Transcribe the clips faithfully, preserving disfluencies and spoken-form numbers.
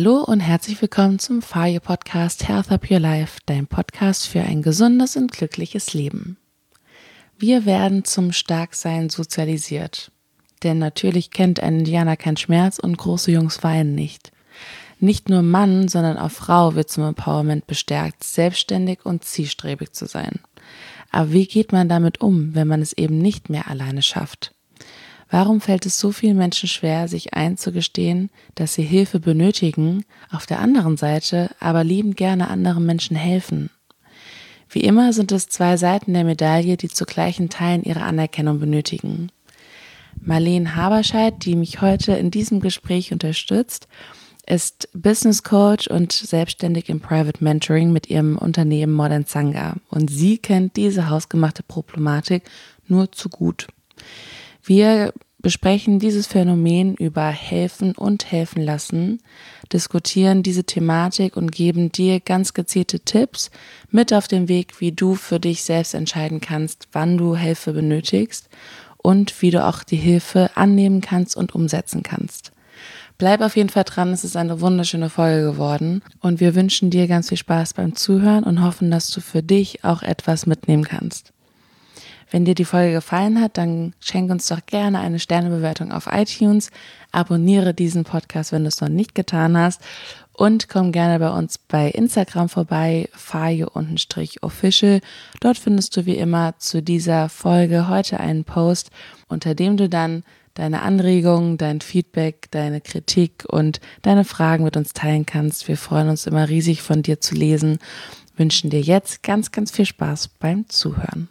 Hallo und herzlich willkommen zum Fayo Podcast Health Up Your Life, dein Podcast für ein gesundes und glückliches Leben. Wir werden zum Starksein sozialisiert, denn natürlich kennt ein Indianer keinen Schmerz und große Jungs weinen nicht. Nicht nur Mann, sondern auch Frau wird zum Empowerment bestärkt, selbstständig und zielstrebig zu sein. Aber wie geht man damit um, wenn man es eben nicht mehr alleine schafft? Warum fällt es so vielen Menschen schwer, sich einzugestehen, dass sie Hilfe benötigen, auf der anderen Seite aber liebend gerne anderen Menschen helfen? Wie immer sind es zwei Seiten der Medaille, die zu gleichen Teilen ihre Anerkennung benötigen. Marlene Haberscheid, die mich heute in diesem Gespräch unterstützt, ist Business Coach und selbstständig im Private Mentoring mit ihrem Unternehmen Modern Sangha. Und sie kennt diese hausgemachte Problematik nur zu gut. Wir besprechen dieses Phänomen über Helfen und Helfen lassen, diskutieren diese Thematik und geben dir ganz gezielte Tipps mit auf den Weg, wie du für dich selbst entscheiden kannst, wann du Hilfe benötigst und wie du auch die Hilfe annehmen kannst und umsetzen kannst. Bleib auf jeden Fall dran, es ist eine wunderschöne Folge geworden und wir wünschen dir ganz viel Spaß beim Zuhören und hoffen, dass du für dich auch etwas mitnehmen kannst. Wenn dir die Folge gefallen hat, dann schenk uns doch gerne eine Sternebewertung auf iTunes, abonniere diesen Podcast, wenn du es noch nicht getan hast und komm gerne bei uns bei Instagram vorbei, fayo-official. Dort findest du wie immer zu dieser Folge heute einen Post, unter dem du dann deine Anregungen, dein Feedback, deine Kritik und deine Fragen mit uns teilen kannst. Wir freuen uns immer riesig von dir zu lesen, wünschen dir jetzt ganz, ganz viel Spaß beim Zuhören.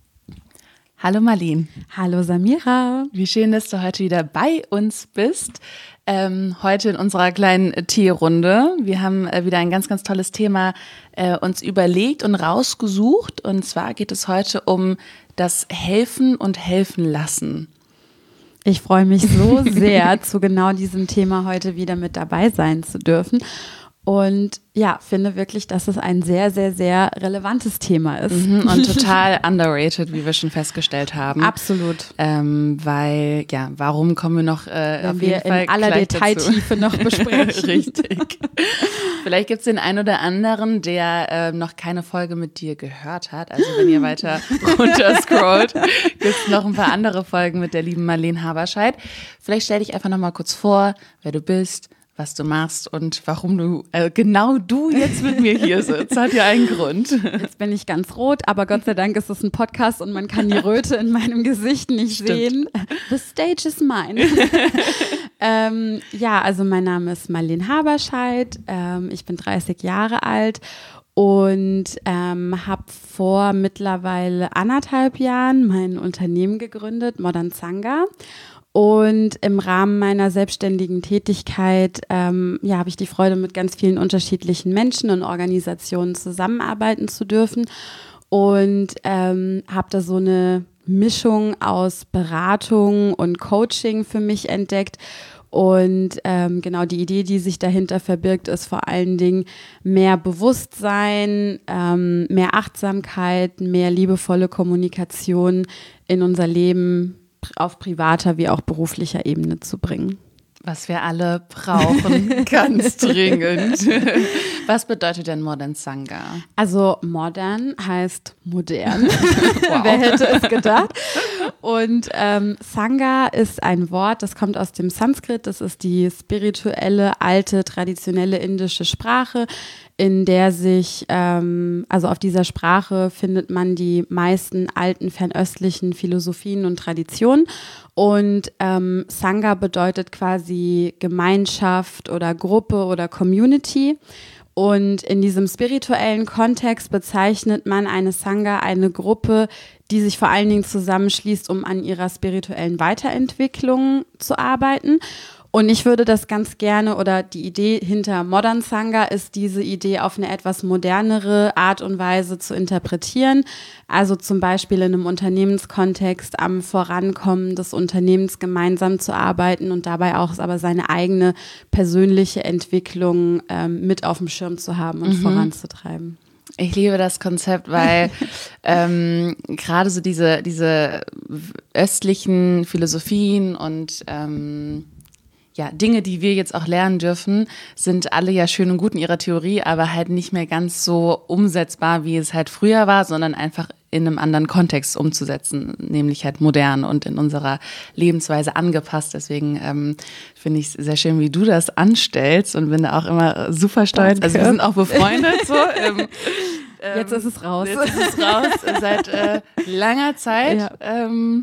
Hallo Marlene. Hallo Samira. Wie schön, dass du heute wieder bei uns bist. Ähm, heute in unserer kleinen Teerunde. Wir haben äh, wieder ein ganz, ganz tolles Thema äh, uns überlegt und rausgesucht. Und zwar geht es heute um das Helfen und Helfen lassen. Ich freue mich so sehr, zu genau diesem Thema heute wieder mit dabei sein zu dürfen. Und ja, finde wirklich, dass es ein sehr, sehr, sehr relevantes Thema ist. Mhm, und total underrated, wie wir schon festgestellt haben. Absolut. Ähm, weil, ja, warum kommen wir noch äh, Wenn auf wir jeden Fall in aller Detailtiefe noch besprechen. Richtig. Vielleicht gibt es den einen oder anderen, der äh, noch keine Folge mit dir gehört hat. Also wenn ihr weiter runter scrollt, gibt es noch ein paar andere Folgen mit der lieben Marlene Haberscheid. Vielleicht stell dich einfach noch mal kurz vor, wer du bist, was du machst und warum du, äh, genau du jetzt mit mir hier sitzt. Hat ja einen Grund. Jetzt bin ich ganz rot, aber Gott sei Dank ist es ein Podcast und man kann die Röte in meinem Gesicht nicht Stimmt. sehen. The stage is mine. ähm, ja, also mein Name ist Marlene Haberscheid. Ähm, ich bin dreißig Jahre alt und ähm, habe vor mittlerweile anderthalb Jahren mein Unternehmen gegründet, Modern Sangha. Und im Rahmen meiner selbstständigen Tätigkeit ähm, ja, habe ich die Freude, mit ganz vielen unterschiedlichen Menschen und Organisationen zusammenarbeiten zu dürfen und ähm, habe da so eine Mischung aus Beratung und Coaching für mich entdeckt. Und ähm, genau die Idee, die sich dahinter verbirgt, ist vor allen Dingen mehr Bewusstsein, ähm, mehr Achtsamkeit, mehr liebevolle Kommunikation in unser Leben auf privater wie auch beruflicher Ebene zu bringen. Was wir alle brauchen, ganz dringend. Was bedeutet denn Modern Sangha? Also modern heißt modern. Wow. Wer hätte es gedacht? Und ähm, Sangha ist ein Wort, das kommt aus dem Sanskrit. Das ist die spirituelle, alte, traditionelle indische Sprache, in der sich, ähm, also auf dieser Sprache findet man die meisten alten fernöstlichen Philosophien und Traditionen. Und ähm, Sangha bedeutet quasi Gemeinschaft oder Gruppe oder Community. Und in diesem spirituellen Kontext bezeichnet man eine Sangha, eine Gruppe, die sich vor allen Dingen zusammenschließt, um an ihrer spirituellen Weiterentwicklung zu arbeiten. Und ich würde das ganz gerne, oder die Idee hinter Modern Sangha ist, diese Idee auf eine etwas modernere Art und Weise zu interpretieren. Also zum Beispiel in einem Unternehmenskontext am Vorankommen des Unternehmens gemeinsam zu arbeiten und dabei auch aber seine eigene persönliche Entwicklung ähm, mit auf dem Schirm zu haben und mhm. voranzutreiben. Ich liebe das Konzept, weil ähm, gerade so diese, diese östlichen Philosophien und ähm, ja, Dinge, die wir jetzt auch lernen dürfen, sind alle ja schön und gut in ihrer Theorie, aber halt nicht mehr ganz so umsetzbar, wie es halt früher war, sondern einfach in einem anderen Kontext umzusetzen, nämlich halt modern und in unserer Lebensweise angepasst. Deswegen ähm, finde ich es sehr schön, wie du das anstellst und bin da auch immer super stolz. Danke. Also wir sind auch befreundet so. Ähm, Jetzt ist es raus. Jetzt ist es raus, seit äh, langer Zeit. Ja. Ähm,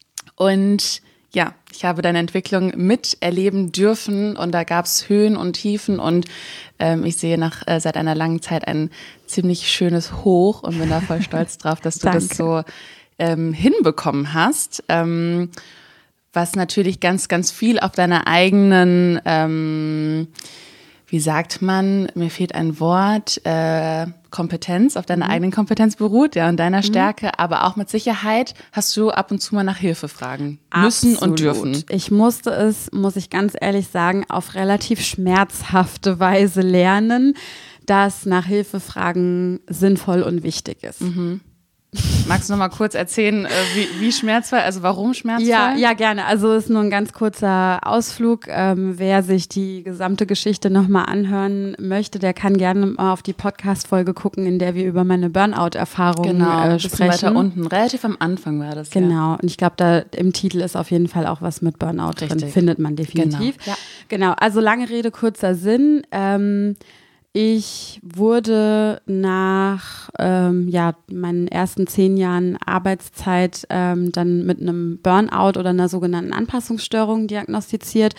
und ja, ich habe deine Entwicklung miterleben dürfen und da gab es Höhen und Tiefen und ähm, ich sehe nach äh, seit einer langen Zeit ein ziemlich schönes Hoch und bin da voll stolz drauf, dass du Danke. das so ähm, hinbekommen hast. Ähm, was natürlich ganz, ganz viel auf deiner eigenen, ähm, wie sagt man, mir fehlt ein Wort, äh, Kompetenz, auf deiner mhm. eigenen Kompetenz beruht, ja, und deiner mhm. Stärke, aber auch mit Sicherheit hast du ab und zu mal nach Hilfe fragen müssen Absolut. und dürfen. Ich musste es, muss ich ganz ehrlich sagen, auf relativ schmerzhafte Weise lernen, dass nach Hilfe fragen sinnvoll und wichtig ist. Mhm. Magst du noch mal kurz erzählen, wie, wie schmerzvoll, also warum schmerzvoll? Ja, ja, gerne. Also es ist nur ein ganz kurzer Ausflug. Ähm, wer sich die gesamte Geschichte noch mal anhören möchte, der kann gerne mal auf die Podcast-Folge gucken, in der wir über meine Burnout-Erfahrung genau, äh, ein bisschen sprechen. weiter unten, relativ am Anfang war das. Genau, ja. und ich glaube, da im Titel ist auf jeden Fall auch was mit Burnout Richtig. drin, findet man definitiv. Genau, ja. Genau, also lange Rede, kurzer Sinn. Ähm, Ich wurde nach ähm, ja, meinen ersten zehn Jahren Arbeitszeit ähm, dann mit einem Burnout oder einer sogenannten Anpassungsstörung diagnostiziert.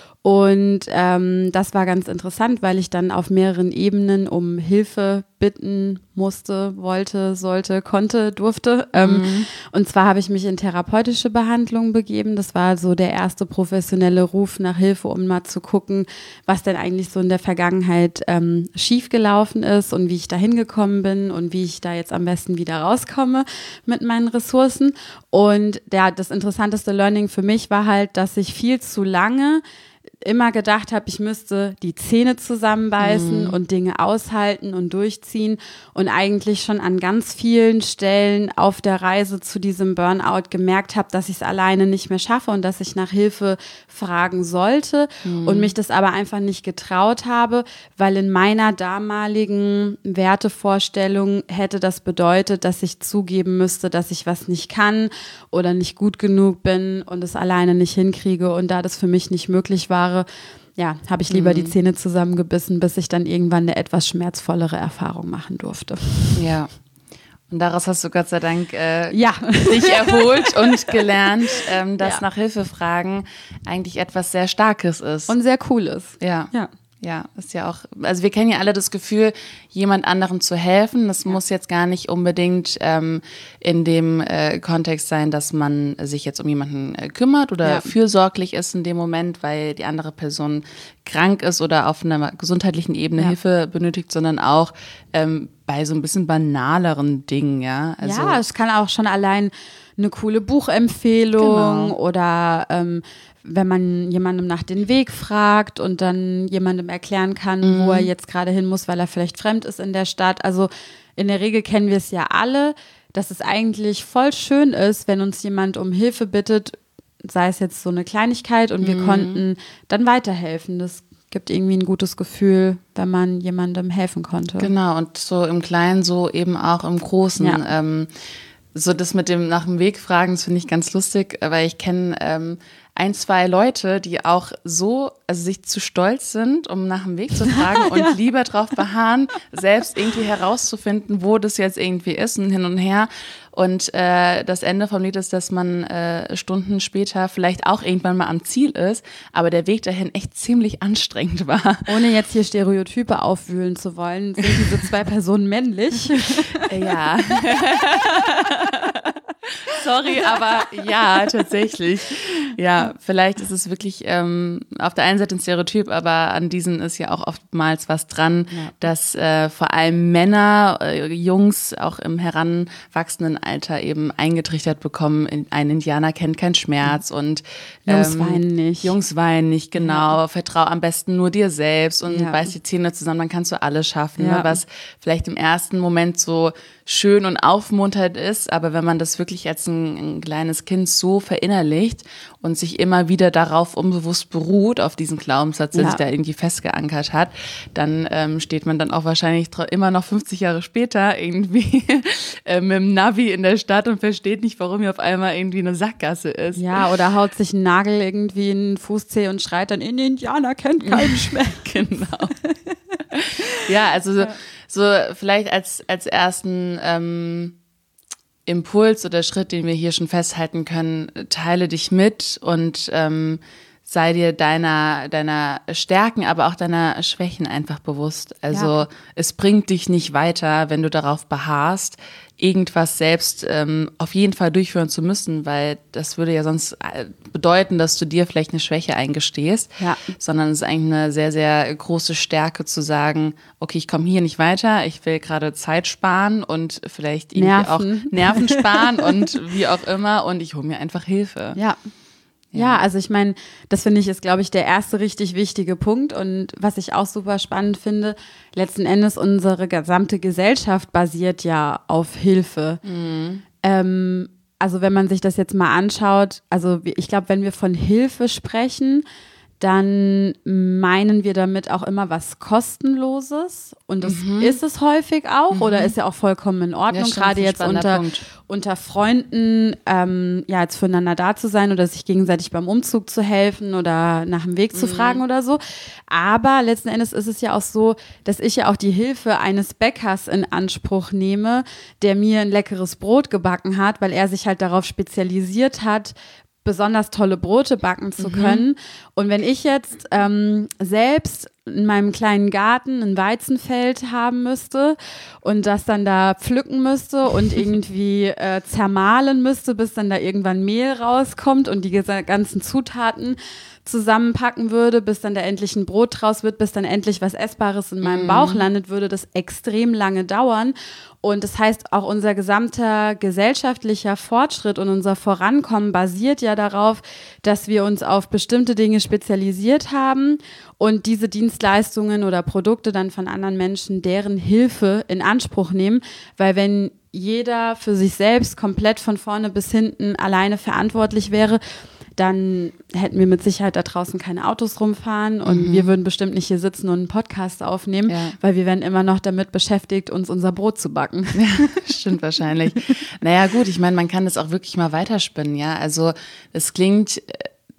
Und ähm, das war ganz interessant, weil ich dann auf mehreren Ebenen um Hilfe bitten musste, wollte, sollte, konnte, durfte. Ähm, Mhm. Und zwar habe ich mich in therapeutische Behandlung begeben. Das war so der erste professionelle Ruf nach Hilfe, um mal zu gucken, was denn eigentlich so in der Vergangenheit ähm, schiefgelaufen ist und wie ich da hingekommen bin und wie ich da jetzt am besten wieder rauskomme mit meinen Ressourcen. Und der, das interessanteste Learning für mich war halt, dass ich viel zu lange immer gedacht habe, ich müsste die Zähne zusammenbeißen Mhm. und Dinge aushalten und durchziehen und eigentlich schon an ganz vielen Stellen auf der Reise zu diesem Burnout gemerkt habe, dass ich es alleine nicht mehr schaffe und dass ich nach Hilfe fragen sollte Mhm. und mich das aber einfach nicht getraut habe, weil in meiner damaligen Wertevorstellung hätte das bedeutet, dass ich zugeben müsste, dass ich was nicht kann oder nicht gut genug bin und es alleine nicht hinkriege, und da das für mich nicht möglich war, ja, habe ich lieber Mhm. die Zähne zusammengebissen, bis ich dann irgendwann eine etwas schmerzvollere Erfahrung machen durfte. Ja. Und daraus hast du Gott sei Dank äh, Ja. dich erholt und gelernt, ähm, dass Ja. nach Hilfe fragen eigentlich etwas sehr Starkes ist. Und sehr cool ist. ja. Ja. Ja, ist ja auch, also wir kennen ja alle das Gefühl, jemand anderem zu helfen. Das muss jetzt gar nicht unbedingt ähm, in dem äh, Kontext sein, dass man sich jetzt um jemanden äh, kümmert oder Ja. fürsorglich ist in dem Moment, weil die andere Person krank ist oder auf einer gesundheitlichen Ebene Ja. Hilfe benötigt, sondern auch ähm, bei so ein bisschen banaleren Dingen, ja. Also, ja, es kann auch schon allein eine coole Buchempfehlung Genau. oder ähm, wenn man jemandem nach den Weg fragt und dann jemandem erklären kann, Mhm. wo er jetzt gerade hin muss, weil er vielleicht fremd ist in der Stadt. Also in der Regel kennen wir es ja alle, dass es eigentlich voll schön ist, wenn uns jemand um Hilfe bittet, sei es jetzt so eine Kleinigkeit und wir Mhm. konnten dann weiterhelfen. Das gibt irgendwie ein gutes Gefühl, wenn man jemandem helfen konnte. Genau, und so im Kleinen, so eben auch im Großen. Ja. Ähm, so das mit dem nach dem Weg fragen, das finde ich ganz lustig, weil ich kenne ähm, ein, zwei Leute, die auch so, also sich zu stolz sind, um nach dem Weg zu fragen und lieber drauf beharren, selbst irgendwie herauszufinden, wo das jetzt irgendwie ist und hin und her. Und äh, das Ende vom Lied ist, dass man äh, Stunden später vielleicht auch irgendwann mal am Ziel ist, aber der Weg dahin echt ziemlich anstrengend war. Ohne jetzt hier Stereotype aufwühlen zu wollen, sind diese zwei Personen männlich. Ja. Sorry, aber ja, tatsächlich. Ja, vielleicht ist es wirklich ähm, auf der einen Seite ein Stereotyp, aber an diesen ist ja auch oftmals was dran, Ja. dass äh, vor allem Männer, äh, Jungs auch im heranwachsenden Alter eben eingetrichtert bekommen, in, ein Indianer kennt keinen Schmerz und Jungs weinen nicht. Jungs weinen nicht, genau. Ja. Vertrau am besten nur dir selbst und Ja. beiß die Zähne zusammen, dann kannst du alles schaffen. Ja. Ne? Was vielleicht im ersten Moment so schön und aufmunternd ist, aber wenn man das wirklich als ein, ein kleines Kind so verinnerlicht und sich immer wieder darauf unbewusst beruht, auf diesen Glaubenssatz, der Ja. sich da irgendwie festgeankert hat, dann ähm, steht man dann auch wahrscheinlich tr- immer noch fünfzig Jahre später irgendwie äh, mit dem Navi in der Stadt und versteht nicht, warum hier auf einmal irgendwie eine Sackgasse ist. Ja, oder haut sich einen Nagel irgendwie in den Fußzeh und schreit dann, in Indianer kennt keinen Schmerz. Genau. Ja, also so, so vielleicht als, als ersten ähm, Impuls oder Schritt, den wir hier schon festhalten können, teile dich mit und ähm, sei dir deiner, deiner Stärken, aber auch deiner Schwächen einfach bewusst. Also Ja. es bringt dich nicht weiter, wenn du darauf beharrst, irgendwas selbst ähm, auf jeden Fall durchführen zu müssen, weil das würde ja sonst bedeuten, dass du dir vielleicht eine Schwäche eingestehst, Ja. sondern es ist eigentlich eine sehr, sehr große Stärke zu sagen, okay, ich komme hier nicht weiter, ich will gerade Zeit sparen und vielleicht irgendwie Nerven. auch Nerven sparen und wie auch immer und ich hole mir einfach Hilfe. Ja. Ja, also ich meine, das finde ich ist, glaube ich, der erste richtig wichtige Punkt. Und was ich auch super spannend finde, letzten Endes unsere gesamte Gesellschaft basiert ja auf Hilfe. Mhm. Ähm, also wenn man sich das jetzt mal anschaut, also ich glaube, wenn wir von Hilfe sprechen, dann meinen wir damit auch immer was Kostenloses. Und das Mhm. ist es häufig auch oder ist ja auch vollkommen in Ordnung, Ja, stimmt, gerade ein jetzt spannender unter, Punkt. unter Freunden, ähm, ja, jetzt füreinander da zu sein oder sich gegenseitig beim Umzug zu helfen oder nach dem Weg zu fragen oder so. Aber letzten Endes ist es ja auch so, dass ich ja auch die Hilfe eines Bäckers in Anspruch nehme, der mir ein leckeres Brot gebacken hat, weil er sich halt darauf spezialisiert hat, besonders tolle Brote backen zu können. Und wenn ich jetzt ähm, selbst in meinem kleinen Garten ein Weizenfeld haben müsste und das dann da pflücken müsste und irgendwie äh, zermahlen müsste, bis dann da irgendwann Mehl rauskommt und die gesa- ganzen Zutaten zusammenpacken würde, bis dann da endlich ein Brot draus wird, bis dann endlich was Essbares in meinem Bauch landet, würde das extrem lange dauern. Und das heißt, auch unser gesamter gesellschaftlicher Fortschritt und unser Vorankommen basiert ja darauf, dass wir uns auf bestimmte Dinge spezialisiert haben und diese Dienstleistungen oder Produkte dann von anderen Menschen, deren Hilfe in Anspruch nehmen. Weil wenn jeder für sich selbst komplett von vorne bis hinten alleine verantwortlich wäre, dann hätten wir mit Sicherheit da draußen keine Autos rumfahren und wir würden bestimmt nicht hier sitzen und einen Podcast aufnehmen, Ja. weil wir wären immer noch damit beschäftigt, uns unser Brot zu backen. Ja, stimmt wahrscheinlich. Naja, gut, ich meine, man kann das auch wirklich mal weiterspinnen, ja. Also es klingt äh,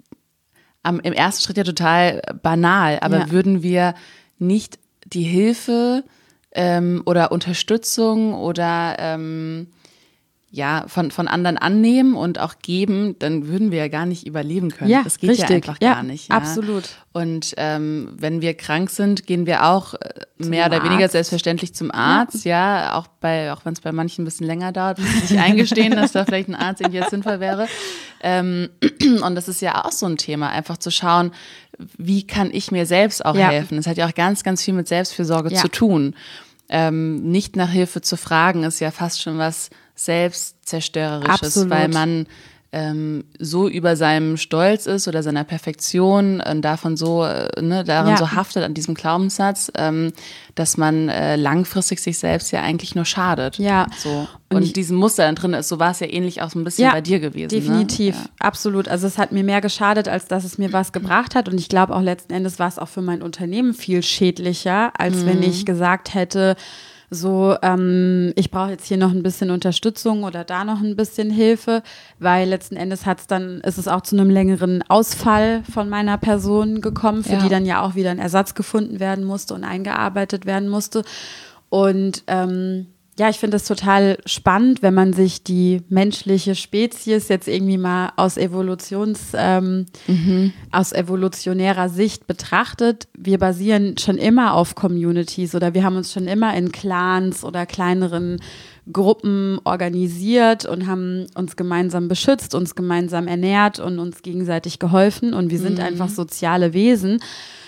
am, im ersten Schritt ja total banal, aber Ja. würden wir nicht die Hilfe ähm, oder Unterstützung oder ähm, ja, von, von anderen annehmen und auch geben, dann würden wir ja gar nicht überleben können. Ja, das geht richtig. ja einfach Ja, gar nicht. Ja. absolut. Und ähm, wenn wir krank sind, gehen wir auch äh, mehr oder weniger Arzt. selbstverständlich zum Arzt, ja, auch bei, auch wenn es bei manchen ein bisschen länger dauert, bis sie sich eingestehen, dass da vielleicht ein Arzt irgendwie jetzt sinnvoll wäre. Ähm, und das ist ja auch so ein Thema, einfach zu schauen, wie kann ich mir selbst auch Ja. helfen. Das hat ja auch ganz, ganz viel mit Selbstfürsorge Ja. zu tun. Ähm, nicht nach Hilfe zu fragen, ist ja fast schon was Selbstzerstörerisches, Absolut. weil man ähm, so über seinem Stolz ist oder seiner Perfektion und davon so, äh, ne, daran Ja. so haftet an diesem Glaubenssatz, ähm, dass man äh, langfristig sich selbst ja eigentlich nur schadet. Ja. So. Und Und, ich- diesem Muster dann drin ist, so war es ja ähnlich auch so ein bisschen bei dir gewesen. Definitiv, Ne? Ja. absolut. Also es hat mir mehr geschadet, als dass es mir was gebracht hat. Und ich glaube auch letzten Endes war es auch für mein Unternehmen viel schädlicher, als Mhm. wenn ich gesagt hätte, so, ähm, ich brauche jetzt hier noch ein bisschen Unterstützung oder da noch ein bisschen Hilfe, weil letzten Endes hat es dann, ist es auch zu einem längeren Ausfall von meiner Person gekommen, für Ja. die dann ja auch wieder ein Ersatz gefunden werden musste und eingearbeitet werden musste. Und ähm, ja, ich finde es total spannend, wenn man sich die menschliche Spezies jetzt irgendwie mal aus Evolutions, ähm, aus evolutionärer Sicht betrachtet. Wir basieren schon immer auf Communities oder wir haben uns schon immer in Clans oder kleineren Gruppen organisiert und haben uns gemeinsam beschützt, uns gemeinsam ernährt und uns gegenseitig geholfen und wir sind einfach soziale Wesen.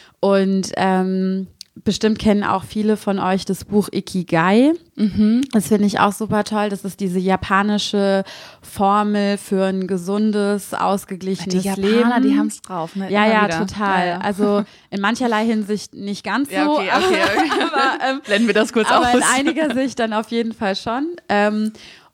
Und ähm, bestimmt kennen auch viele von euch das Buch Ikigai. Das finde ich auch super toll. Das ist diese japanische Formel für ein gesundes, ausgeglichenes Die Japaner, Leben. die haben es drauf. Ne? Ja, Immer ja, wieder. total. Ja, ja. Also in mancherlei Hinsicht nicht ganz so, Ja, okay, okay, okay. aber, ähm, Blenden wir das kurz aber aus. in einiger Sicht dann auf jeden Fall schon. Ähm,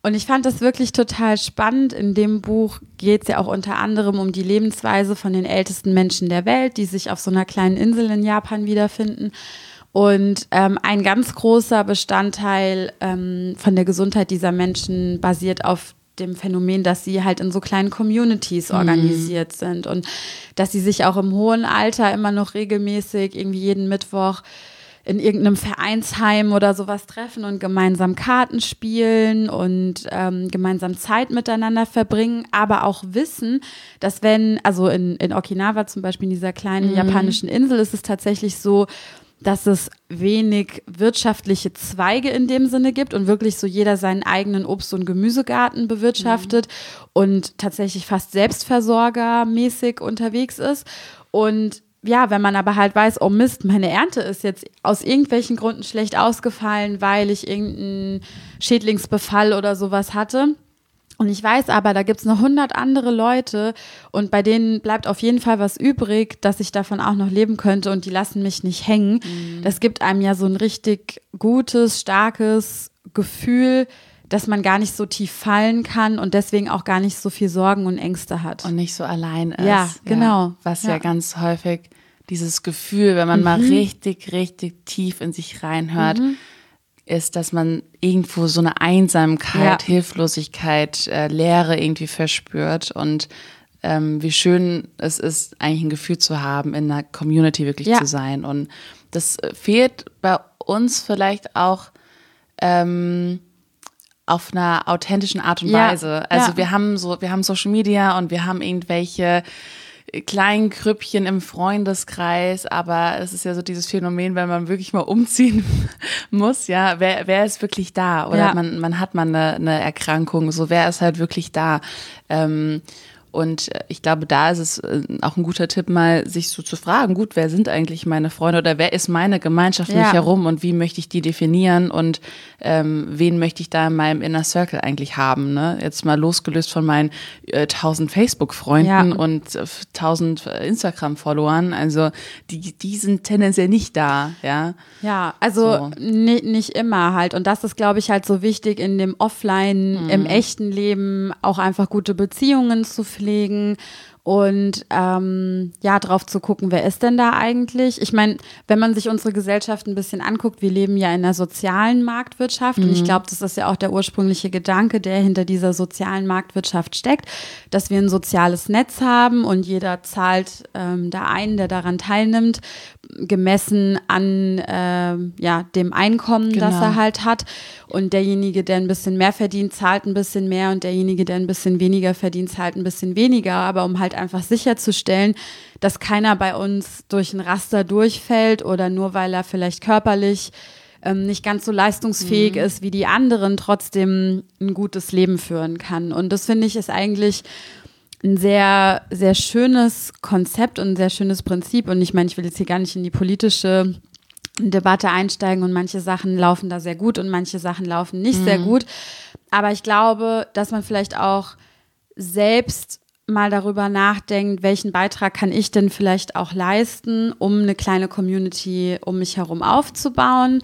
Und ich fand das wirklich total spannend. In dem Buch geht es ja auch unter anderem um die Lebensweise von den ältesten Menschen der Welt, die sich auf so einer kleinen Insel in Japan wiederfinden. Und ähm, ein ganz großer Bestandteil ähm, von der Gesundheit dieser Menschen basiert auf dem Phänomen, dass sie halt in so kleinen Communities organisiert mhm. sind und dass sie sich auch im hohen Alter immer noch regelmäßig irgendwie jeden Mittwoch in irgendeinem Vereinsheim oder sowas treffen und gemeinsam Karten spielen und ähm, gemeinsam Zeit miteinander verbringen, aber auch wissen, dass wenn, also in, in Okinawa zum Beispiel, in dieser kleinen mhm. japanischen Insel, ist es tatsächlich so, dass es wenig wirtschaftliche Zweige in dem Sinne gibt und wirklich so jeder seinen eigenen Obst- und Gemüsegarten bewirtschaftet mhm. und tatsächlich fast selbstversorgermäßig unterwegs ist. Und ja, wenn man aber halt weiß, oh Mist, meine Ernte ist jetzt aus irgendwelchen Gründen schlecht ausgefallen, weil ich irgendeinen Schädlingsbefall oder sowas hatte. Und ich weiß aber, da gibt es noch hundert andere Leute und bei denen bleibt auf jeden Fall was übrig, dass ich davon auch noch leben könnte und die lassen mich nicht hängen. Mhm. Das gibt einem ja so ein richtig gutes, starkes Gefühl, dass man gar nicht so tief fallen kann und deswegen auch gar nicht so viel Sorgen und Ängste hat. Und nicht so allein ist. Ja, genau. Ja, was ja. ja ganz häufig dieses Gefühl, wenn man mhm. mal richtig, richtig tief in sich reinhört, mhm. ist, dass man irgendwo so eine Einsamkeit, ja. Hilflosigkeit, äh, Leere irgendwie verspürt und ähm, wie schön es ist, eigentlich ein Gefühl zu haben, in einer Community wirklich ja. zu sein. Und das fehlt bei uns vielleicht auch ähm, auf einer authentischen Art und ja. Weise. Also ja. wir haben so, wir haben Social Media und wir haben irgendwelche kleinen Grüppchen im Freundeskreis, aber es ist ja so dieses Phänomen, wenn man wirklich mal umziehen muss, ja, wer, wer ist wirklich da? Oder ja. man, man hat mal eine, eine Erkrankung, so wer ist halt wirklich da? Ähm, Und ich glaube, da ist es auch ein guter Tipp, mal sich so zu fragen, gut, wer sind eigentlich meine Freunde oder wer ist meine Gemeinschaft um ja. mich herum und wie möchte ich die definieren und ähm, wen möchte ich da in meinem Inner Circle eigentlich haben, ne? Jetzt mal losgelöst von meinen äh, tausend Facebook-Freunden ja. und äh, tausend Instagram-Followern, also die, die sind tendenziell nicht da, ja. Ja, also so. nicht, nicht immer halt und das ist, glaube ich, halt so wichtig in dem Offline, mhm. im echten Leben auch einfach gute Beziehungen zu pflegen und ähm, ja, drauf zu gucken, wer ist denn da eigentlich? Ich meine, wenn man sich unsere Gesellschaft ein bisschen anguckt, wir leben ja in einer sozialen Marktwirtschaft mhm. und ich glaube, das ist ja auch der ursprüngliche Gedanke, der hinter dieser sozialen Marktwirtschaft steckt, dass wir ein soziales Netz haben und jeder zahlt ähm, da ein, der daran teilnimmt, gemessen an äh, ja, dem Einkommen, genau. das er halt hat. Und derjenige, der ein bisschen mehr verdient, zahlt ein bisschen mehr und derjenige, der ein bisschen weniger verdient, zahlt ein bisschen weniger. Aber um halt einfach sicherzustellen, dass keiner bei uns durch ein Raster durchfällt oder nur weil er vielleicht körperlich ähm, nicht ganz so leistungsfähig mhm. ist wie die anderen, trotzdem ein gutes Leben führen kann. Und das finde ich ist eigentlich ein sehr, sehr schönes Konzept und ein sehr schönes Prinzip. Und ich meine, ich will jetzt hier gar nicht in die politische Debatte einsteigen und manche Sachen laufen da sehr gut und manche Sachen laufen nicht mhm. sehr gut. Aber ich glaube, dass man vielleicht auch selbst mal darüber nachdenkt, welchen Beitrag kann ich denn vielleicht auch leisten, um eine kleine Community um mich herum aufzubauen.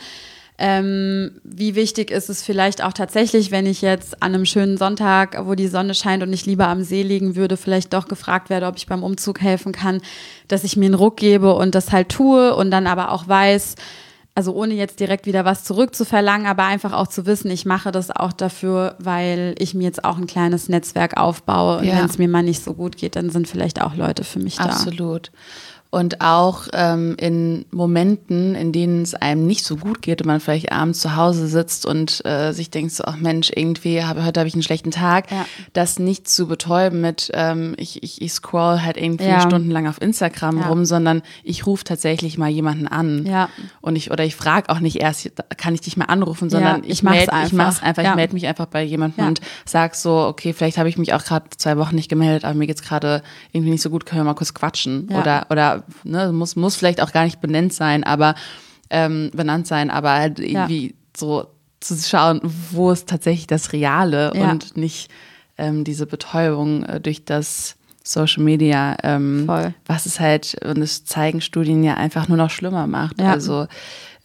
Ähm, wie wichtig ist es vielleicht auch tatsächlich, wenn ich jetzt an einem schönen Sonntag, wo die Sonne scheint und ich lieber am See liegen würde, vielleicht doch gefragt werde, ob ich beim Umzug helfen kann, dass ich mir einen Ruck gebe und das halt tue und dann aber auch weiß, also ohne jetzt direkt wieder was zurückzuverlangen, aber einfach auch zu wissen, ich mache das auch dafür, weil ich mir jetzt auch ein kleines Netzwerk aufbaue und ja. wenn es mir mal nicht so gut geht, dann sind vielleicht auch Leute für mich da. Absolut. Und auch ähm, in Momenten, in denen es einem nicht so gut geht und man vielleicht abends zu Hause sitzt und äh, sich denkt so, ach Mensch, irgendwie, hab, heute habe ich einen schlechten Tag, ja. das nicht zu betäuben mit, ähm, ich, ich, ich scroll halt irgendwie ja. stundenlang auf Instagram ja. rum, sondern ich rufe tatsächlich mal jemanden an. Ja. Und ich, oder ich frage auch nicht erst, kann ich dich mal anrufen, sondern ja, ich, ich mach's meld, einfach. Ich mach's einfach, ja. ich melde mich einfach bei jemandem ja. und sag so, okay, vielleicht habe ich mich auch gerade zwei Wochen nicht gemeldet, aber mir geht's gerade irgendwie nicht so gut, können wir mal kurz quatschen. Ja. Oder, oder Ne, muss, muss vielleicht auch gar nicht benannt sein, aber ähm, benannt sein, aber halt irgendwie ja. so zu schauen, wo ist tatsächlich das Reale ja. und nicht ähm, diese Betäubung äh, durch das Social Media, ähm, was es halt, und es zeigen Studien ja einfach nur noch schlimmer macht. Ja. Also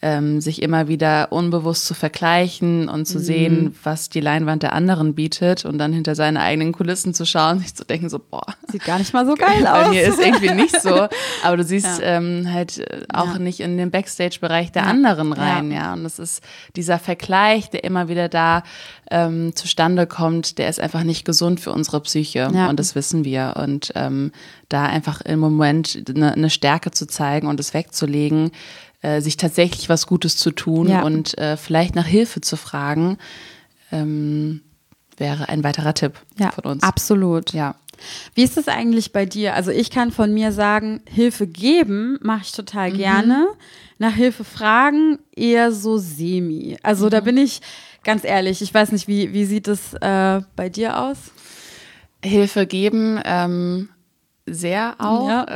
ähm, sich immer wieder unbewusst zu vergleichen und zu mhm. sehen, was die Leinwand der anderen bietet und dann hinter seine eigenen Kulissen zu schauen, sich zu denken so, boah. Sieht gar nicht mal so geil aus. Bei mir ist irgendwie nicht so, aber du siehst ja. ähm, halt auch ja. nicht in den Backstage-Bereich der ja. anderen rein, ja. ja. Und das ist dieser Vergleich, der immer wieder da ähm, zustande kommt, der ist einfach nicht gesund für unsere Psyche ja. und das wissen wir. Und ähm, da einfach im Moment eine, eine Stärke zu zeigen und es wegzulegen, äh, sich tatsächlich was Gutes zu tun ja. und äh, vielleicht nach Hilfe zu fragen, ähm, wäre ein weiterer Tipp ja, von uns. Absolut. Ja. Wie ist es eigentlich bei dir? Also ich kann von mir sagen, Hilfe geben mache ich total mhm. gerne. Nach Hilfe fragen eher so semi. Also mhm. da bin ich ganz ehrlich, ich weiß nicht, wie, wie sieht es äh, bei dir aus? Hilfe geben, ähm, sehr auch. Ja.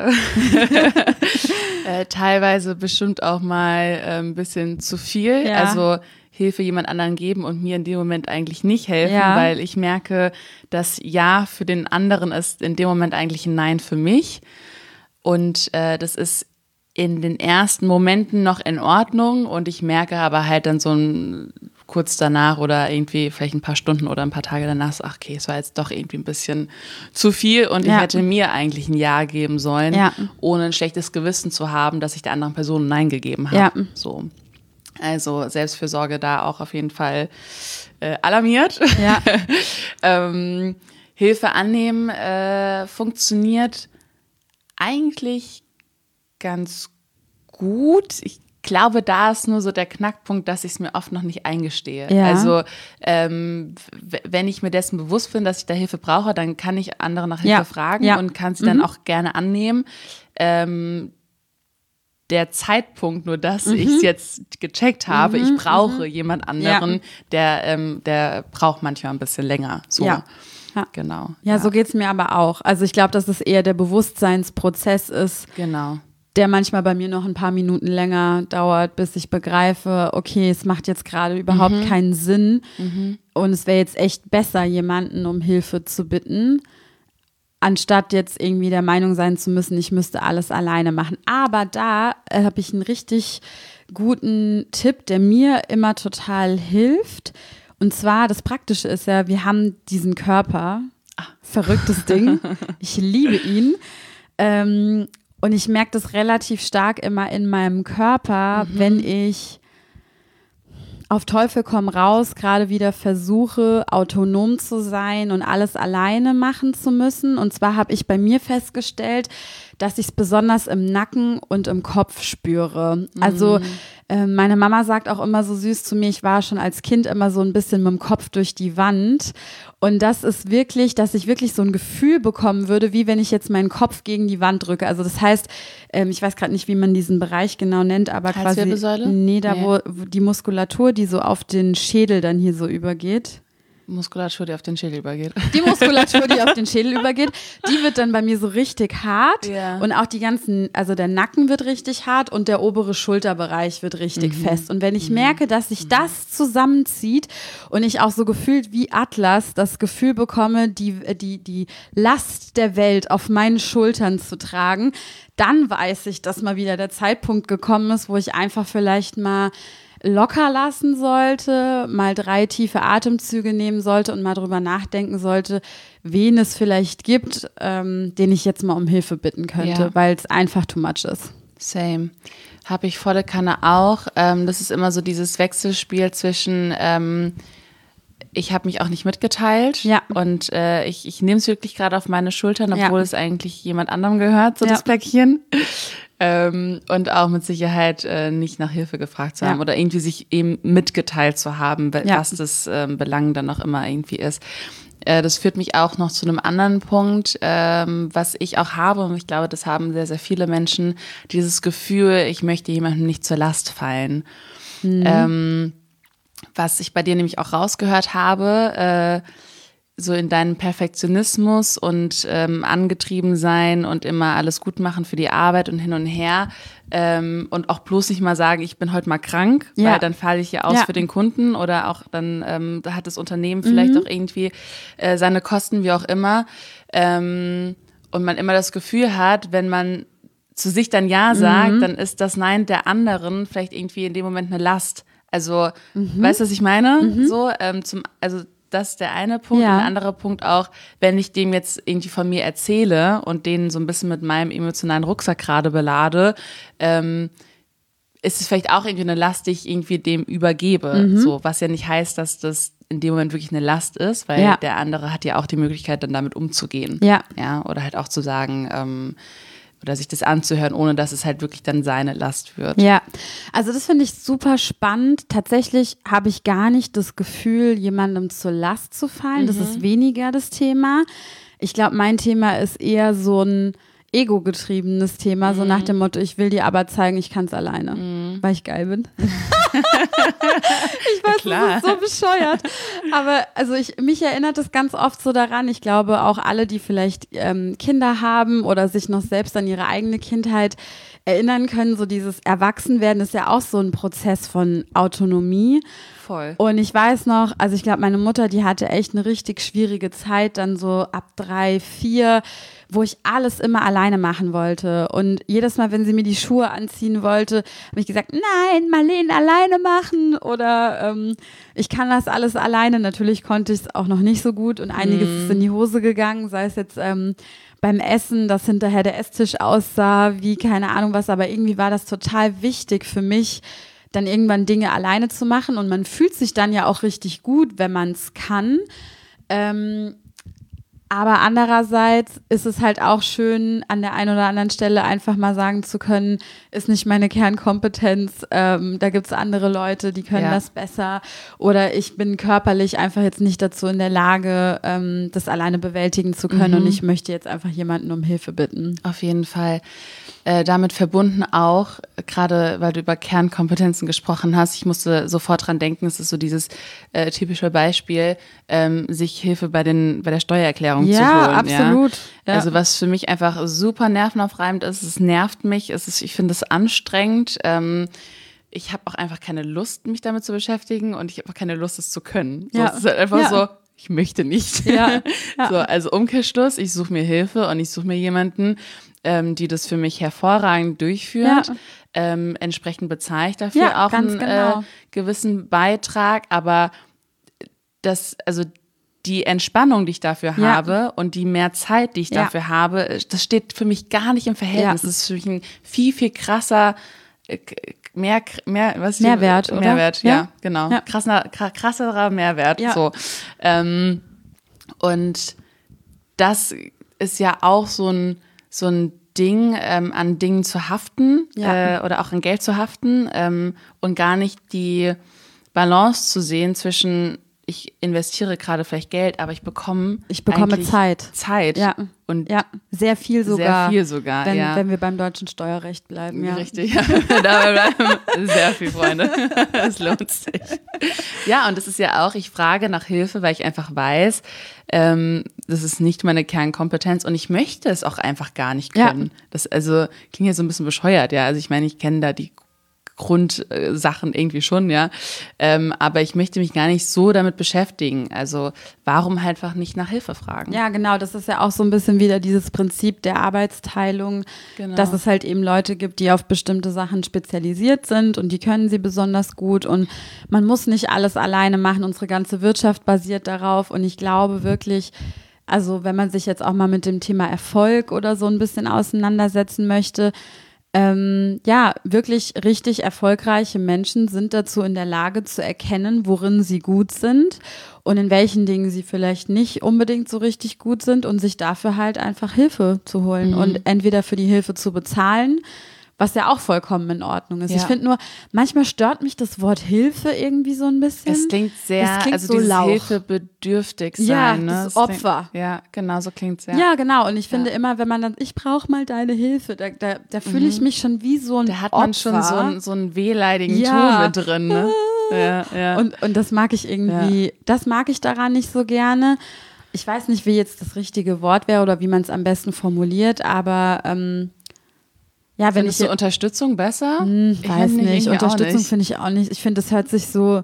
äh, teilweise bestimmt auch mal äh, ein bisschen zu viel. Ja. Also Hilfe jemand anderen geben und mir in dem Moment eigentlich nicht helfen, ja. weil ich merke, dass Ja für den anderen ist in dem Moment eigentlich ein Nein für mich. Und äh, das ist in den ersten Momenten noch in Ordnung und ich merke aber halt dann so ein kurz danach oder irgendwie vielleicht ein paar Stunden oder ein paar Tage danach so, ach okay, es war jetzt doch irgendwie ein bisschen zu viel und ja. ich hätte mir eigentlich ein Ja geben sollen, ja. ohne ein schlechtes Gewissen zu haben, dass ich der anderen Person ein Nein gegeben habe. Ja. So. Also Selbstfürsorge da auch auf jeden Fall äh, alarmiert. Ja. ähm, Hilfe annehmen äh, funktioniert eigentlich ganz gut. Ich glaube, da ist nur so der Knackpunkt, dass ich es mir oft noch nicht eingestehe. Ja. Also ähm, w- wenn ich mir dessen bewusst bin, dass ich da Hilfe brauche, dann kann ich andere nach Hilfe ja. fragen ja. und kann sie mhm. dann auch gerne annehmen. Ähm, der Zeitpunkt, nur dass mhm. ich es jetzt gecheckt habe, mhm. ich brauche mhm. jemand anderen, ja. der, ähm, der braucht manchmal ein bisschen länger. So. Ja. Ja. Genau. Ja, ja, so geht es mir aber auch. Also ich glaube, dass es eher der Bewusstseinsprozess ist. Genau. Der manchmal bei mir noch ein paar Minuten länger dauert, bis ich begreife, okay, es macht jetzt gerade überhaupt mhm. keinen Sinn mhm. und es wäre jetzt echt besser, jemanden um Hilfe zu bitten, anstatt jetzt irgendwie der Meinung sein zu müssen, ich müsste alles alleine machen. Aber da äh, habe ich einen richtig guten Tipp, der mir immer total hilft. Und zwar, das Praktische ist ja, wir haben diesen Körper, Ach. verrücktes Ding, ich liebe ihn, ähm, und ich merke das relativ stark immer in meinem Körper, mhm. wenn ich auf Teufel komm raus gerade wieder versuche, autonom zu sein und alles alleine machen zu müssen. Und zwar habe ich bei mir festgestellt, dass ich es besonders im Nacken und im Kopf spüre. Also äh, meine Mama sagt auch immer so süß zu mir, ich war schon als Kind immer so ein bisschen mit dem Kopf durch die Wand. Und das ist wirklich, dass ich wirklich so ein Gefühl bekommen würde, wie wenn ich jetzt meinen Kopf gegen die Wand drücke. Also das heißt, ähm, ich weiß gerade nicht, wie man diesen Bereich genau nennt, aber quasi, nee, da nee. wo die Muskulatur, die so auf den Schädel dann hier so übergeht. Muskulatur, die auf den Schädel übergeht. Die Muskulatur, die auf den Schädel übergeht, die wird dann bei mir so richtig hart ja. und auch die ganzen, also der Nacken wird richtig hart und der obere Schulterbereich wird richtig mhm. fest. Und wenn ich mhm. merke, dass sich mhm. das zusammenzieht und ich auch so gefühlt wie Atlas das Gefühl bekomme, die, die, die Last der Welt auf meinen Schultern zu tragen, dann weiß ich, dass mal wieder der Zeitpunkt gekommen ist, wo ich einfach vielleicht mal locker lassen sollte, mal drei tiefe Atemzüge nehmen sollte und mal drüber nachdenken sollte, wen es vielleicht gibt, ähm, den ich jetzt mal um Hilfe bitten könnte, ja. weil es einfach too much ist. Same. Habe ich volle Kanne auch. Ähm, das ist immer so dieses Wechselspiel zwischen ähm, ich habe mich auch nicht mitgeteilt ja. und äh, ich, ich nehme es wirklich gerade auf meine Schultern, obwohl ja. es eigentlich jemand anderem gehört, so ja. das Päckchen. Ähm, und auch mit Sicherheit äh, nicht nach Hilfe gefragt zu haben ja. oder irgendwie sich eben mitgeteilt zu haben, was ja. das ähm, Belang dann auch immer irgendwie ist. Äh, das führt mich auch noch zu einem anderen Punkt, ähm, was ich auch habe, und ich glaube, das haben sehr, sehr viele Menschen, dieses Gefühl, ich möchte jemandem nicht zur Last fallen. Mhm. Ähm, was ich bei dir nämlich auch rausgehört habe, äh, so in deinem Perfektionismus und ähm, angetrieben sein und immer alles gut machen für die Arbeit und hin und her ähm, und auch bloß nicht mal sagen, ich bin heute mal krank, ja. weil dann falle ich ja aus ja. für den Kunden oder auch dann ähm, da hat das Unternehmen vielleicht mhm. auch irgendwie äh, seine Kosten, wie auch immer, ähm, und man immer das Gefühl hat, wenn man zu sich dann Ja sagt, mhm. dann ist das Nein der anderen vielleicht irgendwie in dem Moment eine Last. Also, mhm. weißt du, was ich meine? Mhm. So, ähm, zum, also das ist der eine Punkt. Ja. Und der andere Punkt auch, wenn ich dem jetzt irgendwie von mir erzähle und den so ein bisschen mit meinem emotionalen Rucksack gerade belade, ähm, ist es vielleicht auch irgendwie eine Last, die ich irgendwie dem übergebe. Mhm. So, was ja nicht heißt, dass das in dem Moment wirklich eine Last ist, weil ja. der andere hat ja auch die Möglichkeit, dann damit umzugehen. Ja. Ja, oder halt auch zu sagen, ähm, oder sich das anzuhören, ohne dass es halt wirklich dann seine Last wird. Ja, also das finde ich super spannend. Tatsächlich habe ich gar nicht das Gefühl, jemandem zur Last zu fallen. Mhm. Das ist weniger das Thema. Ich glaube, mein Thema ist eher so ein ego-getriebenes Thema, mhm. so nach dem Motto, ich will dir aber zeigen, ich kann es alleine, mhm. weil ich geil bin. Ich weiß, ja, das ist so bescheuert. Aber also ich, mich erinnert es ganz oft so daran, ich glaube auch alle, die vielleicht ähm, Kinder haben oder sich noch selbst an ihre eigene Kindheit erinnern können, so dieses Erwachsenwerden ist ja auch so ein Prozess von Autonomie. Voll. Und ich weiß noch, also ich glaube, meine Mutter, die hatte echt eine richtig schwierige Zeit, dann so ab drei, vier, wo ich alles immer alleine machen wollte. Und jedes Mal, wenn sie mir die Schuhe anziehen wollte, habe ich gesagt, nein, Marleen, alleine machen. Oder ähm, ich kann das alles alleine. Natürlich konnte ich es auch noch nicht so gut und einiges mm. ist in die Hose gegangen, sei es jetzt ähm, beim Essen, dass hinterher der Esstisch aussah, wie keine Ahnung was. Aber irgendwie war das total wichtig für mich, dann irgendwann Dinge alleine zu machen. Und man fühlt sich dann ja auch richtig gut, wenn man es kann. Ähm, aber andererseits ist es halt auch schön, an der einen oder anderen Stelle einfach mal sagen zu können, ist nicht meine Kernkompetenz, ähm, da gibt es andere Leute, die können ja. das besser. Oder ich bin körperlich einfach jetzt nicht dazu in der Lage, ähm, das alleine bewältigen zu können. Mhm. Und ich möchte jetzt einfach jemanden um Hilfe bitten. Auf jeden Fall. Äh, damit verbunden auch, gerade weil du über Kernkompetenzen gesprochen hast, ich musste sofort dran denken, es ist so dieses äh, typische Beispiel, ähm, sich Hilfe bei den bei der Steuererklärung ja, zu holen. Absolut. Ja, ja. Also was für mich einfach super nervenaufreibend ist, es nervt mich, es ist, ich finde es anstrengend. Ähm, ich habe auch einfach keine Lust, mich damit zu beschäftigen und ich habe auch keine Lust, es zu können. So, ja. Es ist halt einfach ja. so, ich möchte nicht. Ja. Ja. So, also Umkehrschluss, ich suche mir Hilfe und ich suche mir jemanden, ähm, die das für mich hervorragend durchführt. Ja. Ähm, entsprechend bezahle ich dafür ja, auch einen genau. äh, gewissen Beitrag, aber das, also die Entspannung, die ich dafür ja. habe und die mehr Zeit, die ich ja. dafür habe, das steht für mich gar nicht im Verhältnis. Ja. Das ist für mich ein viel, viel krasser mehr, mehr, was Mehrwert, die, oder? Mehrwert, ja, ja genau. Ja. Krasser, krasserer Mehrwert. Ja. So. Ähm, und das ist ja auch so ein, so ein Ding, ähm, an Dingen zu haften ja. äh, oder auch an Geld zu haften ähm, und gar nicht die Balance zu sehen zwischen ich investiere gerade vielleicht Geld, aber ich bekomme ich bekomme Zeit. Zeit. Ja. Und ja, sehr viel sogar. Sehr viel sogar, wenn, ja. wenn wir beim deutschen Steuerrecht bleiben. Ja. Richtig, ja. Da bleiben sehr viel, Freunde. Es lohnt sich. Ja, und das ist ja auch, ich frage nach Hilfe, weil ich einfach weiß, ähm, das ist nicht meine Kernkompetenz und ich möchte es auch einfach gar nicht können. Ja. Das also klingt ja so ein bisschen bescheuert, ja. Also ich meine, ich kenne da die Grundsachen irgendwie schon, ja. Ähm, aber ich möchte mich gar nicht so damit beschäftigen. Also warum halt einfach nicht nach Hilfe fragen? Ja, genau. Das ist ja auch so ein bisschen wieder dieses Prinzip der Arbeitsteilung, genau. dass es halt eben Leute gibt, die auf bestimmte Sachen spezialisiert sind und die können sie besonders gut und man muss nicht alles alleine machen. Unsere ganze Wirtschaft basiert darauf und ich glaube wirklich, also wenn man sich jetzt auch mal mit dem Thema Erfolg oder so ein bisschen auseinandersetzen möchte, Ähm, ja, wirklich richtig erfolgreiche Menschen sind dazu in der Lage zu erkennen, worin sie gut sind und in welchen Dingen sie vielleicht nicht unbedingt so richtig gut sind und sich dafür halt einfach Hilfe zu holen mhm. und entweder für die Hilfe zu bezahlen, was ja auch vollkommen in Ordnung ist. Ja. Ich finde nur, manchmal stört mich das Wort Hilfe irgendwie so ein bisschen. Es klingt sehr, es klingt also so dieses lauch. hilfebedürftig sein. Ja, ne? das Opfer. Klingt, ja, genau, so klingt es ja. Ja, genau. Und ich finde ja. immer, wenn man dann, ich brauche mal deine Hilfe, da, da, da fühle ich mich schon wie so ein Da hat Opfer. man schon so, ein, so einen wehleidigen ja. Ton mit drin. Ne? Ja, ja. Und, und das mag ich irgendwie, ja. das mag ich daran nicht so gerne. Ich weiß nicht, wie jetzt das richtige Wort wäre oder wie man es am besten formuliert, aber ähm, ja, wenn Findest ich du Unterstützung besser? Hm, ich weiß nicht, nicht. Unterstützung nicht. finde ich auch nicht. Ich finde, das hört sich so,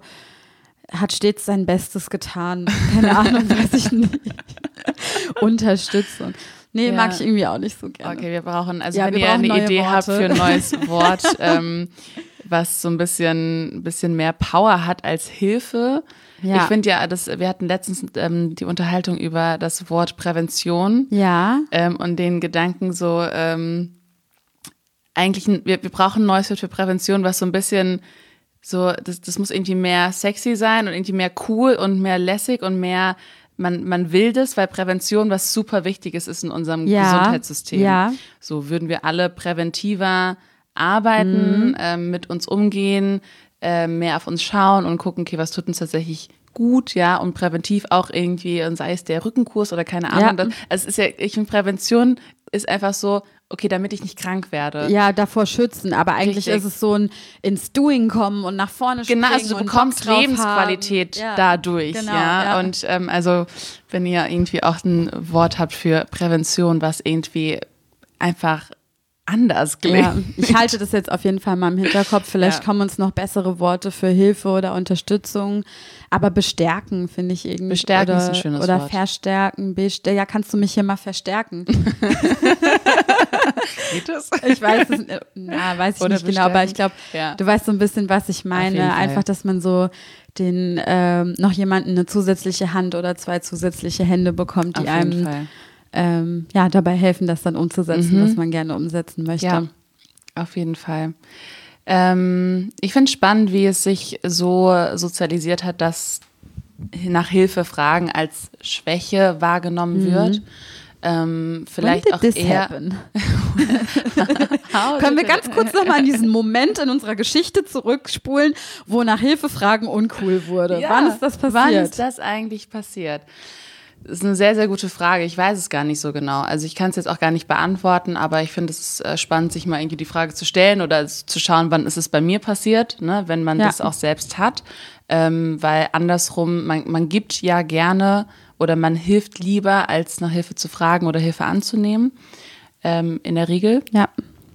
hat stets sein Bestes getan. Keine Ahnung, weiß ich nicht. Unterstützung. Nee, Ja. mag ich irgendwie auch nicht so gerne. Okay, wir brauchen, also Ja, wenn wir ihr brauchen eine neue Idee Worte. habt für ein neues Wort, ähm, was so ein bisschen, bisschen mehr Power hat als Hilfe. Ja. Ich finde ja, das, wir hatten letztens ähm, die Unterhaltung über das Wort Prävention Ja. ähm, und den Gedanken so, ähm, eigentlich, ein, wir, wir brauchen ein neues Wort für Prävention, was so ein bisschen so, das, das muss irgendwie mehr sexy sein und irgendwie mehr cool und mehr lässig und mehr, man, man will das, weil Prävention was super Wichtiges ist in unserem Ja. Gesundheitssystem. Ja. So würden wir alle präventiver arbeiten, Mhm. ähm, mit uns umgehen, äh, mehr auf uns schauen und gucken, okay, was tut uns tatsächlich gut, ja, und präventiv auch irgendwie, und sei es der Rückenkurs oder keine Ahnung. Ja. Das, also es ist ja, ich finde, Prävention ist einfach so, okay, damit ich nicht krank werde. Ja, davor schützen, aber eigentlich Richtig. ist es so ein ins Doing kommen und nach vorne springen. Genau, also du und bekommst Bock drauf Lebensqualität haben. Ja, dadurch, genau, ja. ja. Und ähm, also wenn ihr irgendwie auch ein Wort habt für Prävention, was irgendwie einfach anders klingt. Ja, ich halte das jetzt auf jeden Fall mal im Hinterkopf. Vielleicht Ja. kommen uns noch bessere Worte für Hilfe oder Unterstützung. Aber bestärken finde ich irgendwie. Bestärken oder, ist ein schönes Oder Wort. verstärken. Bestär- ja, kannst du mich hier mal verstärken? Geht das? Ich weiß es nicht, na, weiß ich Oder nicht genau, aber ich bestärken. glaube, Ja. du weißt so ein bisschen, was ich Auf jeden meine. Fall. Einfach, dass man so den ähm, noch jemanden eine zusätzliche Hand oder zwei zusätzliche Hände bekommt, die Auf jeden einem Fall. ähm, ja, dabei helfen, das dann umzusetzen, Mhm. was man gerne umsetzen möchte. Ja, auf jeden Fall. Ähm, ich finde es spannend, wie es sich so sozialisiert hat, dass nach Hilfe fragen als Schwäche wahrgenommen wird. Ähm, vielleicht When did auch this eher. happen? How Können wir did ganz it- kurz nochmal an diesen Moment in unserer Geschichte zurückspulen, wo nach Hilfe fragen uncool wurde? Ja, Wann ist das passiert? Wann ist das eigentlich passiert? Das ist eine sehr, sehr gute Frage. Ich weiß es gar nicht so genau. Also ich kann es jetzt auch gar nicht beantworten, aber ich finde es ist äh, spannend, sich mal irgendwie die Frage zu stellen oder zu schauen, wann ist es bei mir passiert, ne, wenn man Ja. das auch selbst hat. Ähm, weil andersrum, man, man gibt ja gerne oder man hilft lieber, als nach Hilfe zu fragen oder Hilfe anzunehmen, ähm, in der Regel. Ja.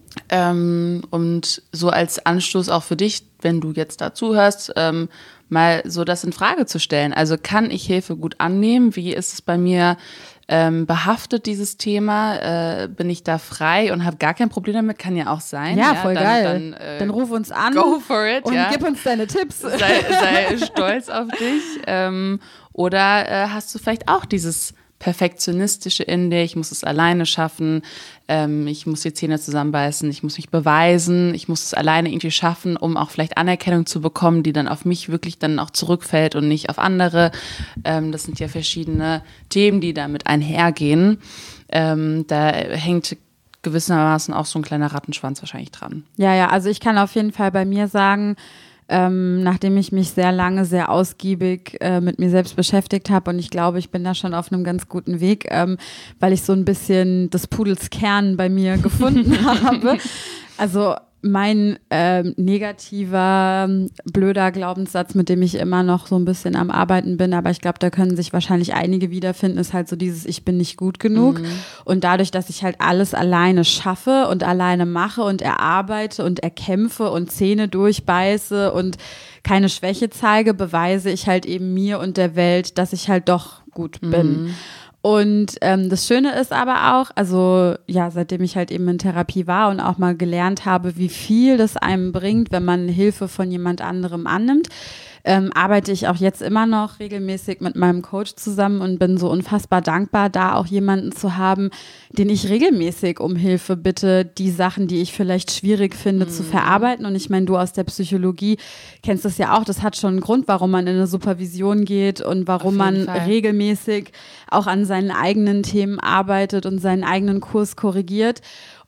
Ähm, und so als Anstoß auch für dich, wenn du jetzt da zuhörst, ähm, mal so das in Frage zu stellen. Also kann ich Hilfe gut annehmen? Wie ist es bei mir ähm, behaftet, dieses Thema? Äh, bin ich da frei und habe gar kein Problem damit? Kann ja auch sein. Ja, voll dann, geil. Dann, äh, Dann ruf uns an go for it, und ja. gib uns deine Tipps. sei, sei stolz auf dich. Ähm, oder äh, hast du vielleicht auch dieses Perfektionistische in dir, ich muss es alleine schaffen, ähm, ich muss die Zähne zusammenbeißen, ich muss mich beweisen, ich muss es alleine irgendwie schaffen, um auch vielleicht Anerkennung zu bekommen, die dann auf mich wirklich dann auch zurückfällt und nicht auf andere. Ähm, das sind ja verschiedene Themen, die damit einhergehen. Ähm, da hängt gewissermaßen auch so ein kleiner Rattenschwanz wahrscheinlich dran. Ja, ja, also ich kann auf jeden Fall bei mir sagen, ähm, nachdem ich mich sehr lange, sehr ausgiebig äh, mit mir selbst beschäftigt habe und ich glaube, ich bin da schon auf einem ganz guten Weg, ähm, weil ich so ein bisschen des Pudels Kern bei mir gefunden habe. Also mein ähm, negativer, blöder Glaubenssatz, mit dem ich immer noch so ein bisschen am Arbeiten bin, aber ich glaube, da können sich wahrscheinlich einige wiederfinden, ist halt so dieses, ich bin nicht gut genug. Mhm. Und dadurch, dass ich halt alles alleine schaffe und alleine mache und erarbeite und erkämpfe und Zähne durchbeiße und keine Schwäche zeige, beweise ich halt eben mir und der Welt, dass ich halt doch gut bin. Mhm. Und ähm, das Schöne ist aber auch, also ja, seitdem ich halt eben in Therapie war und auch mal gelernt habe, wie viel das einem bringt, wenn man Hilfe von jemand anderem annimmt, ähm, arbeite ich auch jetzt immer noch regelmäßig mit meinem Coach zusammen und bin so unfassbar dankbar, da auch jemanden zu haben, den ich regelmäßig um Hilfe bitte, die Sachen, die ich vielleicht schwierig finde, mhm. zu verarbeiten. Und ich meine, du aus der Psychologie kennst das ja auch, das hat schon einen Grund, warum man in eine Supervision geht und warum man Fall. regelmäßig auch an seinen eigenen Themen arbeitet und seinen eigenen Kurs korrigiert.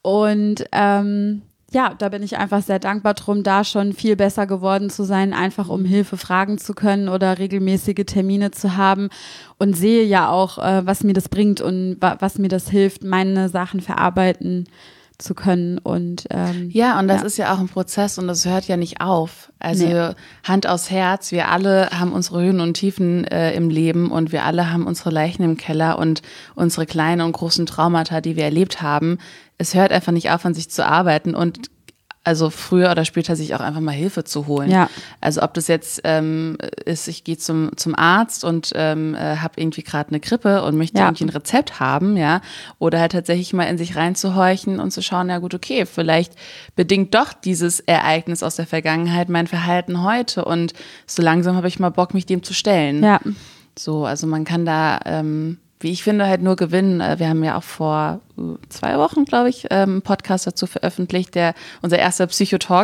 Und ähm, ja, da bin ich einfach sehr dankbar drum, da schon viel besser geworden zu sein, einfach um Hilfe fragen zu können oder regelmäßige Termine zu haben und sehe ja auch, äh, was mir das bringt und wa- was mir das hilft, meine Sachen verarbeiten zu können. Und ähm, ja, und das ja. ist ja auch ein Prozess und das hört ja nicht auf. Also Nee. Hand aufs Herz, wir alle haben unsere Höhen und Tiefen äh, im Leben und wir alle haben unsere Leichen im Keller und unsere kleinen und großen Traumata, die wir erlebt haben. Es hört einfach nicht auf, an sich zu arbeiten und also früher oder später sich auch einfach mal Hilfe zu holen. Ja. Also ob das jetzt ähm, ist, ich gehe zum zum Arzt und ähm, äh, habe irgendwie gerade eine Grippe und möchte Ja. irgendwie ein Rezept haben, ja, oder halt tatsächlich mal in sich reinzuhorchen und zu schauen, ja gut, okay, vielleicht bedingt doch dieses Ereignis aus der Vergangenheit mein Verhalten heute und so langsam habe ich mal Bock, mich dem zu stellen. Ja. So, also man kann da, ähm, wie ich finde, halt nur gewinnen. Wir haben ja auch vor zwei Wochen, glaube ich, einen Podcast dazu veröffentlicht, der unser erster Psychotalk,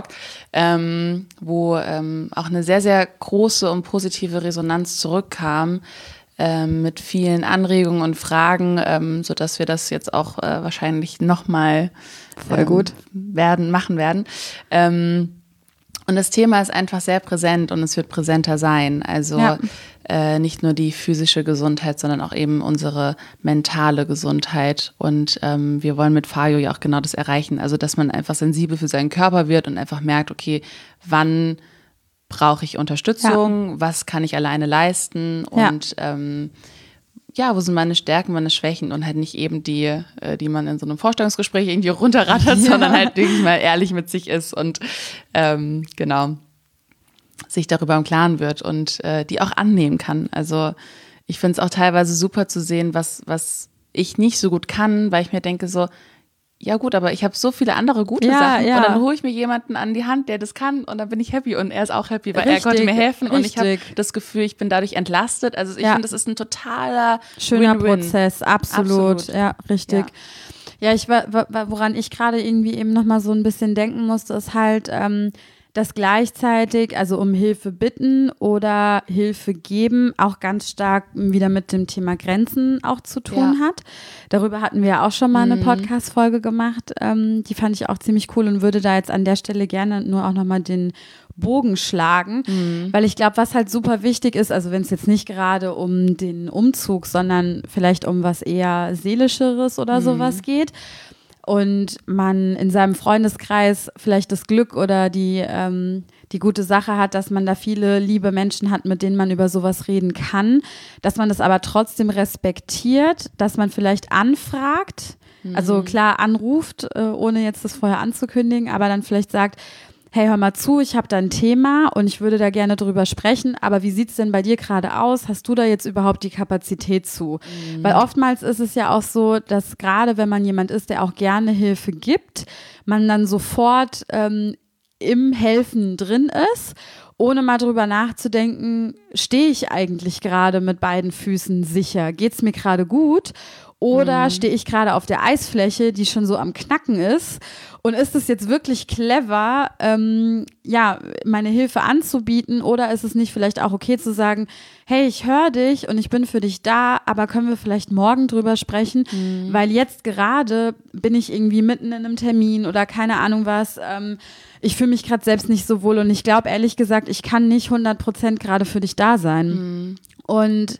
ähm, wo ähm, auch eine sehr, sehr große und positive Resonanz zurückkam ähm, mit vielen Anregungen und Fragen, ähm, sodass wir das jetzt auch äh, wahrscheinlich nochmal Voll gut ähm, werden, machen werden. Ähm, Und das Thema ist einfach sehr präsent und es wird präsenter sein. Also ja. äh, nicht nur die physische Gesundheit, sondern auch eben unsere mentale Gesundheit. Und ähm, wir wollen mit Fayo ja auch genau das erreichen. Also dass man einfach sensibel für seinen Körper wird und einfach merkt, okay, wann brauche ich Unterstützung, ja. was kann ich alleine leisten und ja. ähm, ja, wo sind meine Stärken, meine Schwächen und halt nicht eben die, die man in so einem Vorstellungsgespräch irgendwie runterrattert, ja. sondern halt wirklich mal ehrlich mit sich ist und ähm, genau, sich darüber im Klaren wird und äh, die auch annehmen kann. Also ich finde es auch teilweise super zu sehen, was, was ich nicht so gut kann, weil ich mir denke so, ja gut, aber ich habe so viele andere gute ja, Sachen ja. und dann hole ich mir jemanden an die Hand, der das kann und dann bin ich happy und er ist auch happy, weil richtig, er konnte mir helfen und richtig. ich habe das Gefühl, ich bin dadurch entlastet. Also ich ja. finde, das ist ein totaler schöner Win-Win. Prozess, absolut. absolut, ja, richtig. Ja, ja ich war, woran ich gerade irgendwie eben nochmal so ein bisschen denken musste, ist halt, ähm, dass gleichzeitig, also um Hilfe bitten oder Hilfe geben, auch ganz stark wieder mit dem Thema Grenzen auch zu tun ja. hat. Darüber hatten wir ja auch schon mal eine Podcast-Folge gemacht. Ähm, die fand ich auch ziemlich cool und würde da jetzt an der Stelle gerne nur auch nochmal den Bogen schlagen, mhm. weil ich glaube, was halt super wichtig ist, also wenn es jetzt nicht gerade um den Umzug, sondern vielleicht um was eher Seelischeres oder mhm. sowas geht, und man in seinem Freundeskreis vielleicht das Glück oder die, ähm, die gute Sache hat, dass man da viele liebe Menschen hat, mit denen man über sowas reden kann, dass man das aber trotzdem respektiert, dass man vielleicht anfragt, mhm. also klar anruft, äh, ohne jetzt das vorher anzukündigen, aber dann vielleicht sagt, hey, hör mal zu, ich habe da ein Thema und ich würde da gerne drüber sprechen, aber wie sieht's denn bei dir gerade aus? Hast du da jetzt überhaupt die Kapazität zu? Mhm. Weil oftmals ist es ja auch so, dass gerade wenn man jemand ist, der auch gerne Hilfe gibt, man dann sofort ähm, im Helfen drin ist, ohne mal drüber nachzudenken, stehe ich eigentlich gerade mit beiden Füßen sicher? Geht's mir gerade gut? Oder mhm. stehe ich gerade auf der Eisfläche, die schon so am Knacken ist? Und ist es jetzt wirklich clever, ähm, ja, meine Hilfe anzubieten? Oder ist es nicht vielleicht auch okay zu sagen, hey, ich höre dich und ich bin für dich da, aber können wir vielleicht morgen drüber sprechen? Mhm. Weil jetzt gerade bin ich irgendwie mitten in einem Termin oder keine Ahnung was. Ähm, ich fühle mich gerade selbst nicht so wohl und ich glaube ehrlich gesagt, ich kann nicht hundert Prozent gerade für dich da sein. Mhm. Und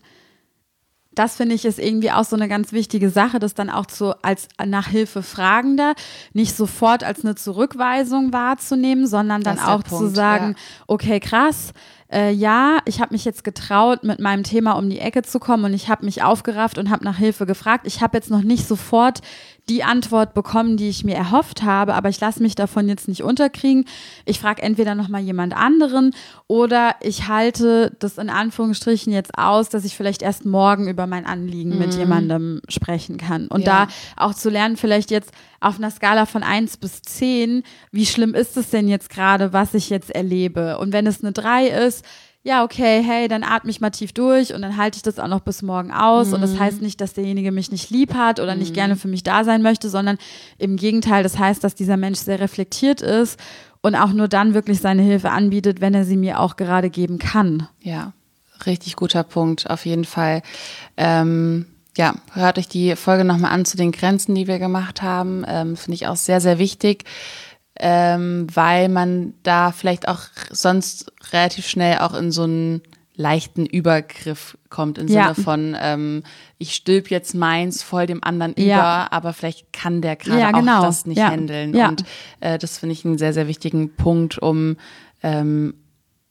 das finde ich ist irgendwie auch so eine ganz wichtige Sache, das dann auch zu, als nach Hilfe Fragender nicht sofort als eine Zurückweisung wahrzunehmen, sondern dann auch zu sagen, ja. okay, krass, äh, ja, ich habe mich jetzt getraut, mit meinem Thema um die Ecke zu kommen und ich habe mich aufgerafft und habe nach Hilfe gefragt. Ich habe jetzt noch nicht sofort die Antwort bekommen, die ich mir erhofft habe, aber ich lasse mich davon jetzt nicht unterkriegen. Ich frage entweder nochmal jemand anderen oder ich halte das in Anführungsstrichen jetzt aus, dass ich vielleicht erst morgen über mein Anliegen mhm. mit jemandem sprechen kann. Und ja. da auch zu lernen, vielleicht jetzt auf einer Skala von eins bis zehn, wie schlimm ist es denn jetzt gerade, was ich jetzt erlebe? Und wenn es eine drei ist, ja, okay, hey, dann atme ich mal tief durch und dann halte ich das auch noch bis morgen aus. Mhm. Und das heißt nicht, dass derjenige mich nicht lieb hat oder mhm. nicht gerne für mich da sein möchte, sondern im Gegenteil, das heißt, dass dieser Mensch sehr reflektiert ist und auch nur dann wirklich seine Hilfe anbietet, wenn er sie mir auch gerade geben kann. Ja, richtig guter Punkt, auf jeden Fall. Ähm, ja, hört euch die Folge nochmal an zu den Grenzen, die wir gemacht haben. Ähm, finde ich auch sehr, sehr wichtig. Ähm, weil man da vielleicht auch sonst relativ schnell auch in so einen leichten Übergriff kommt, im ja. Sinne von, ähm, ich stülp jetzt meins voll dem anderen ja. über, aber vielleicht kann der gerade ja, genau. auch das nicht ja. handeln. Ja. Und äh, das finde ich einen sehr, sehr wichtigen Punkt, um ähm,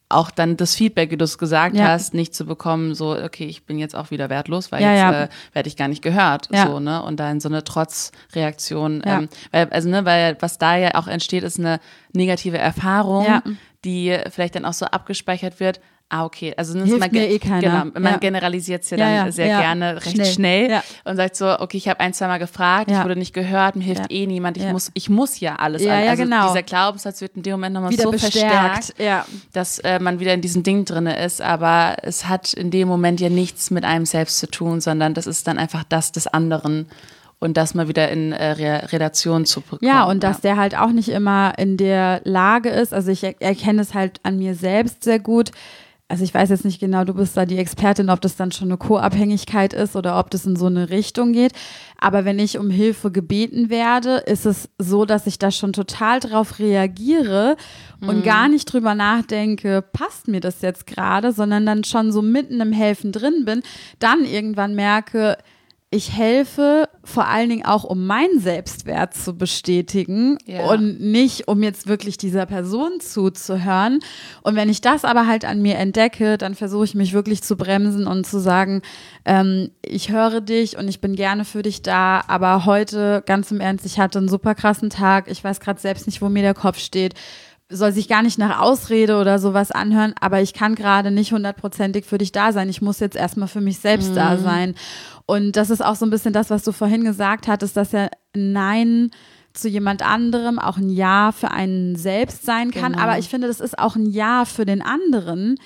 auch dann das Feedback, wie du es gesagt ja. hast, nicht zu bekommen, so, okay, ich bin jetzt auch wieder wertlos, weil ja, jetzt ja. äh, werde ich gar nicht gehört, ja. so, ne, und dann so eine Trotzreaktion, ja. ähm, weil, also, ne, weil was da ja auch entsteht, ist eine negative Erfahrung, ja. die vielleicht dann auch so abgespeichert wird. Ah, okay. Also Hilft man, mir eh keiner. Genau, man ja. generalisiert es ja ja, dann ja, sehr ja. gerne recht schnell, schnell ja. und sagt so, okay, ich habe ein, zwei Mal gefragt, ja. ich wurde nicht gehört, mir hilft ja. eh niemand, ich ja. muss ich muss ja alles. Ja, ja, also genau. dieser Glaubenssatz wird in dem Moment nochmal wieder so bestärkt, verstärkt, ja. dass äh, man wieder in diesem Ding drin ist, aber es hat in dem Moment ja nichts mit einem selbst zu tun, sondern das ist dann einfach das des anderen. Und das mal wieder in äh, Re- Relation zu bekommen. Ja, und dass ja. der halt auch nicht immer in der Lage ist, also ich er- erkenne es halt an mir selbst sehr gut. Also ich weiß jetzt nicht genau, du bist da die Expertin, ob das dann schon eine Co-Abhängigkeit ist oder ob das in so eine Richtung geht. Aber wenn ich um Hilfe gebeten werde, ist es so, dass ich da schon total drauf reagiere und mhm. gar nicht drüber nachdenke, passt mir das jetzt gerade, sondern dann schon so mitten im Helfen drin bin, dann irgendwann merke, ich helfe vor allen Dingen auch, um meinen Selbstwert zu bestätigen ja. und nicht, um jetzt wirklich dieser Person zuzuhören. Und wenn ich das aber halt an mir entdecke, dann versuche ich mich wirklich zu bremsen und zu sagen, ähm, ich höre dich und ich bin gerne für dich da, aber heute, ganz im Ernst, ich hatte einen super krassen Tag, ich weiß gerade selbst nicht, wo mir der Kopf steht, soll sich gar nicht nach Ausrede oder sowas anhören, aber ich kann gerade nicht hundertprozentig für dich da sein. Ich muss jetzt erstmal für mich selbst mhm. da sein. Und das ist auch so ein bisschen das, was du vorhin gesagt hattest, dass ja Nein zu jemand anderem auch ein Ja für einen selbst sein kann. Genau. Aber ich finde, das ist auch ein Ja für den anderen,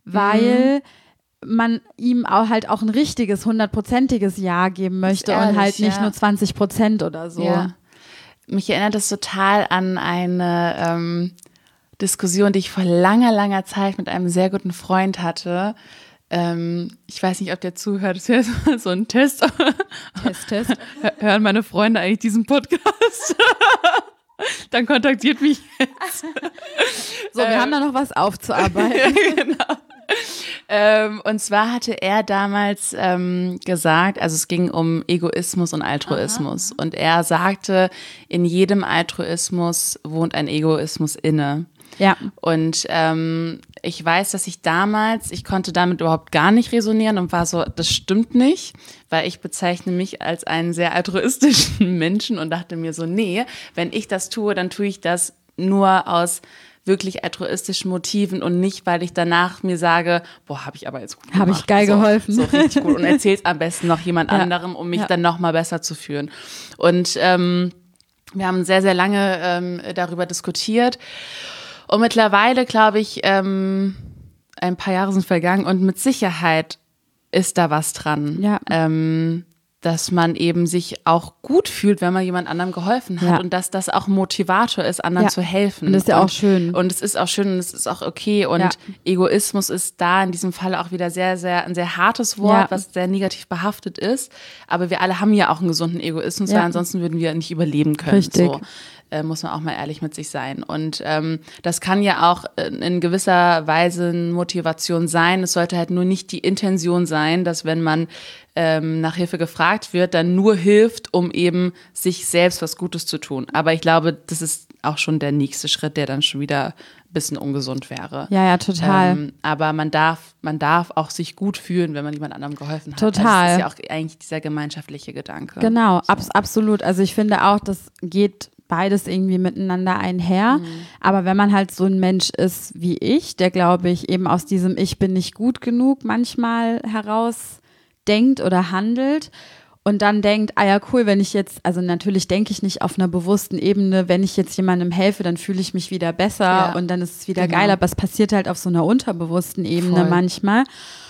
weil mhm. man ihm auch halt auch ein richtiges, hundertprozentiges Ja geben möchte ehrlich, und halt nicht ja. nur zwanzig Prozent oder so. Ja. Mich erinnert das total an eine ähm, Diskussion, die ich vor langer, langer Zeit mit einem sehr guten Freund hatte. Ähm, ich weiß nicht, ob der zuhört, das wäre so, so ein Test. Test, Test. Hören meine Freunde eigentlich diesen Podcast? Dann kontaktiert mich jetzt. So, wir ähm, haben da noch was aufzuarbeiten. Genau. Ähm, und zwar hatte er damals ähm, gesagt, also es ging um Egoismus und Altruismus. Aha. Und er sagte, in jedem Altruismus wohnt ein Egoismus inne. Ja. Und ähm, ich weiß, dass ich damals, ich konnte damit überhaupt gar nicht resonieren und war so, das stimmt nicht, weil ich bezeichne mich als einen sehr altruistischen Menschen und dachte mir so, nee, wenn ich das tue, dann tue ich das nur aus wirklich altruistischen Motiven und nicht, weil ich danach mir sage, boah, habe ich aber jetzt gut gemacht. Habe ich geil so, geholfen. So richtig gut und erzähl's am besten noch jemand ja. anderem, um mich ja. dann noch mal besser zu fühlen. Und ähm, wir haben sehr, sehr lange ähm, darüber diskutiert. Und mittlerweile, glaube ich, ähm, ein paar Jahre sind vergangen und mit Sicherheit ist da was dran. Ja. Ähm, dass man eben sich auch gut fühlt, wenn man jemand anderem geholfen hat ja. und dass das auch ein Motivator ist, anderen ja. zu helfen. Und das ist ja und, auch schön. Und es ist auch schön und es ist auch okay. Und ja. Egoismus ist da in diesem Fall auch wieder sehr, sehr ein sehr hartes Wort, ja. was sehr negativ behaftet ist. Aber wir alle haben ja auch einen gesunden Egoismus, ja. weil ansonsten würden wir nicht überleben können. Richtig. So. Äh, muss man auch mal ehrlich mit sich sein. Und ähm, das kann ja auch in gewisser Weise eine Motivation sein. Es sollte halt nur nicht die Intention sein, dass wenn man ähm, nach Hilfe gefragt wird, dann nur hilft, um eben sich selbst was Gutes zu tun. Aber ich glaube, das ist auch schon der nächste Schritt, der dann schon wieder ein bisschen ungesund wäre. Ja, ja, total. Ähm, aber man darf, man darf auch sich gut fühlen, wenn man jemand anderem geholfen hat. Total. Also das ist ja auch eigentlich dieser gemeinschaftliche Gedanke. Genau, so. abs- absolut. Also ich finde auch, das geht beides irgendwie miteinander einher. Mhm. Aber wenn man halt so ein Mensch ist wie ich, der, glaube ich, eben aus diesem Ich bin nicht gut genug manchmal heraus denkt oder handelt und dann denkt, ah ja, cool, wenn ich jetzt, also natürlich denke ich nicht auf einer bewussten Ebene, wenn ich jetzt jemandem helfe, dann fühle ich mich wieder besser ja. und dann ist es wieder genau. geil, aber es passiert halt auf so einer unterbewussten Ebene Voll. manchmal.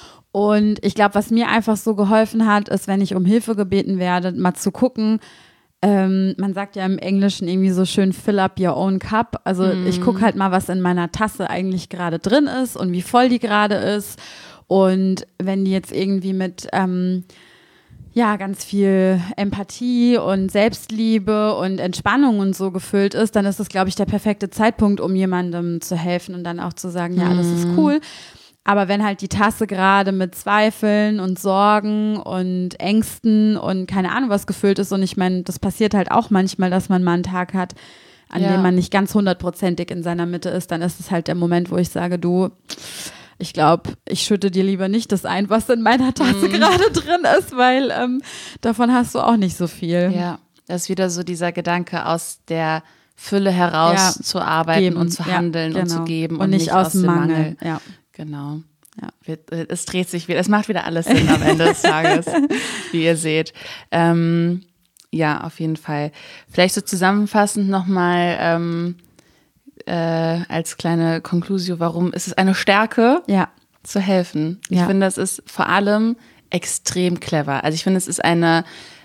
Und ich glaube, was mir einfach so geholfen hat, ist, wenn ich um Hilfe gebeten werde, mal zu gucken, Ähm, man sagt ja im Englischen irgendwie so schön, fill up your own cup. Also mm. ich gucke halt mal, was in meiner Tasse eigentlich gerade drin ist und wie voll die gerade ist. Und wenn die jetzt irgendwie mit ähm, ja ganz viel Empathie und Selbstliebe und Entspannung und so gefüllt ist, dann ist das, glaube ich, der perfekte Zeitpunkt, um jemandem zu helfen und dann auch zu sagen, ja, das ist cool. Aber wenn halt die Tasse gerade mit Zweifeln und Sorgen und Ängsten und keine Ahnung was gefüllt ist und ich meine, das passiert halt auch manchmal, dass man mal einen Tag hat, an ja. dem man nicht ganz hundertprozentig in seiner Mitte ist, dann ist es halt der Moment, wo ich sage, du, ich glaube, ich schütte dir lieber nicht das ein, was in meiner Tasse mm. gerade drin ist, weil ähm, davon hast du auch nicht so viel. Ja, das ist wieder so dieser Gedanke, aus der Fülle heraus ja. zu arbeiten geben. und zu handeln ja, genau. und zu geben und, und nicht, nicht aus, aus dem Mangel. Mangel. Ja. Genau. Ja. Es dreht sich wieder, es macht wieder alles Sinn am Ende des Tages, wie ihr seht. Ähm, ja, auf jeden Fall. Vielleicht so zusammenfassend nochmal ähm, äh, als kleine Konklusio, warum ist es eine Stärke, ja. zu helfen? Ich ja. finde, es ist vor allem extrem clever. Also ich finde, es ist eine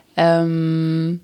ähm,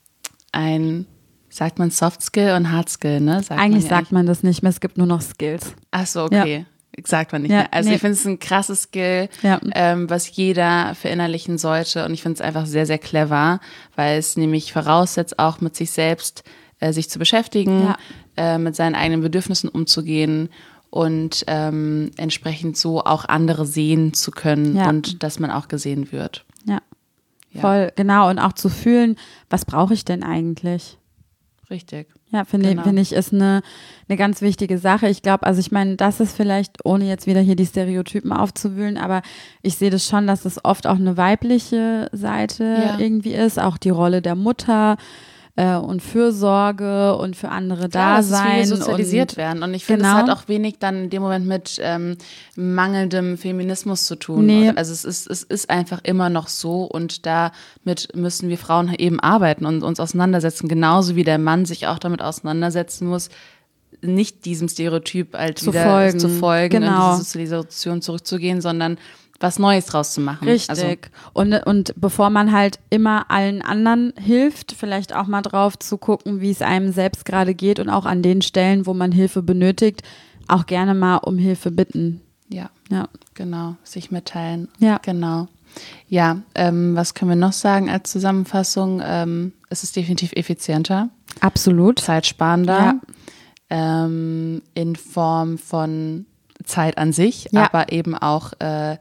ein, sagt man Soft Skill und Hard Skill, ne? Sagt eigentlich man ja sagt man das nicht mehr, es gibt nur noch Skills. Ach so, okay. Ja. Sagt man nicht ja, mehr. Also nee. ich finde es ein krasses Skill, ja. ähm, was jeder verinnerlichen sollte und ich finde es einfach sehr, sehr clever, weil es nämlich voraussetzt, auch mit sich selbst äh, sich zu beschäftigen, ja. äh, mit seinen eigenen Bedürfnissen umzugehen und ähm, entsprechend so auch andere sehen zu können ja. und dass man auch gesehen wird. Ja. ja, voll, genau. Und auch zu fühlen, was brauche ich denn eigentlich? Richtig. Ja, finde genau. find ich, ist eine, eine ganz wichtige Sache. Ich glaube, also ich meine, das ist vielleicht, ohne jetzt wieder hier die Stereotypen aufzuwühlen, aber ich sehe das schon, dass es oft auch eine weibliche Seite ja. irgendwie ist, auch die Rolle der Mutter äh, und Fürsorge und für andere Klar, da sein. Dass sozialisiert und, werden. Und ich finde, genau. es hat auch wenig dann in dem Moment mit ähm, mangelndem Feminismus zu tun. Nee. Also es ist, es ist einfach immer noch so und damit müssen wir Frauen eben arbeiten und uns auseinandersetzen, genauso wie der Mann sich auch damit auseinandersetzen muss, nicht diesem Stereotyp halt zu wieder folgen. zu folgen, genau. in diese Sozialisation zurückzugehen, sondern was Neues draus zu machen. Richtig. Also, und, und bevor man halt immer allen anderen hilft, vielleicht auch mal drauf zu gucken, wie es einem selbst gerade geht und auch an den Stellen, wo man Hilfe benötigt, auch gerne mal um Hilfe bitten. Ja, ja. genau. Sich mitteilen. Ja. Genau. Ja, ähm, was können wir noch sagen als Zusammenfassung? Ähm, es ist definitiv effizienter. Absolut. Zeitsparender. Ja. Ähm, in Form von Zeit an sich, ja. aber eben auch äh,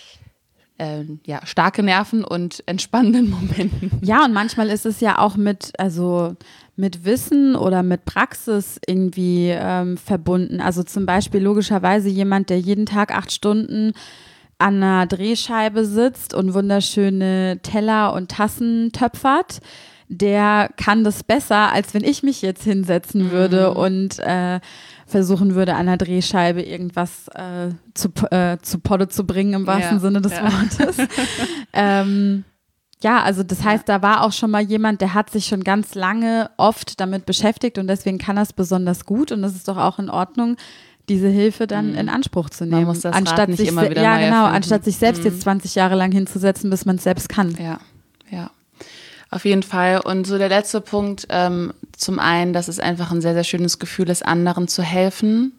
äh, ja, starke Nerven und entspannenden Momenten. Ja, und manchmal ist es ja auch mit, also mit Wissen oder mit Praxis irgendwie ähm, verbunden. Also zum Beispiel logischerweise jemand, der jeden Tag acht Stunden an einer Drehscheibe sitzt und wunderschöne Teller und Tassen töpfert, der kann das besser, als wenn ich mich jetzt hinsetzen mhm. würde und äh, versuchen würde, an der Drehscheibe irgendwas äh, zu, äh, zu Potte zu bringen, im wahrsten ja, Sinne des ja. Wortes. ähm, ja, also das heißt, da war auch schon mal jemand, der hat sich schon ganz lange oft damit beschäftigt und deswegen kann er es besonders gut und das ist doch auch in Ordnung, diese Hilfe dann mhm. in Anspruch zu nehmen. Man muss das anstatt Rad nicht sich immer wieder Ja, neu genau, erfinden. anstatt sich selbst mhm. jetzt zwanzig Jahre lang hinzusetzen, bis man es selbst kann. Ja, ja. Auf jeden Fall. Und so der letzte Punkt, ähm, zum einen, dass es einfach ein sehr, sehr schönes Gefühl ist, anderen zu helfen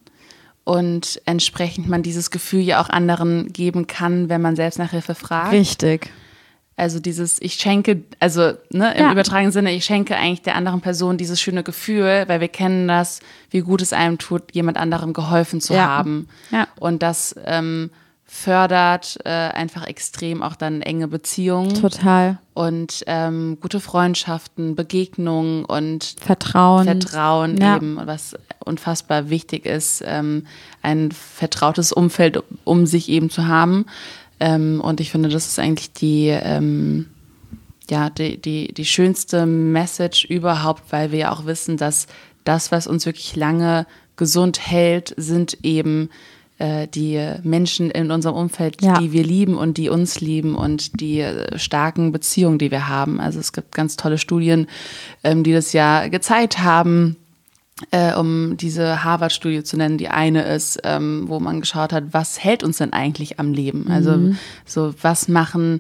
und entsprechend man dieses Gefühl ja auch anderen geben kann, wenn man selbst nach Hilfe fragt. Richtig. Also dieses, ich schenke, also ne, im ja. übertragenen Sinne, ich schenke eigentlich der anderen Person dieses schöne Gefühl, weil wir kennen das, wie gut es einem tut, jemand anderem geholfen zu ja. haben. Ja. Und das ähm, fördert äh, einfach extrem auch dann enge Beziehungen. Total. Und ähm, gute Freundschaften, Begegnungen und Vertrauen. Vertrauen ja. eben, was unfassbar wichtig ist, ähm, ein vertrautes Umfeld um sich eben zu haben. Ähm, und ich finde, das ist eigentlich die, ähm, ja, die, die, die schönste Message überhaupt, weil wir ja auch wissen, dass das, was uns wirklich lange gesund hält, sind eben die Menschen in unserem Umfeld, ja. die wir lieben und die uns lieben und die starken Beziehungen, die wir haben. Also es gibt ganz tolle Studien, die das ja gezeigt haben, um diese Harvard-Studie zu nennen. Die eine ist, wo man geschaut hat, was hält uns denn eigentlich am Leben? Also mhm. so was machen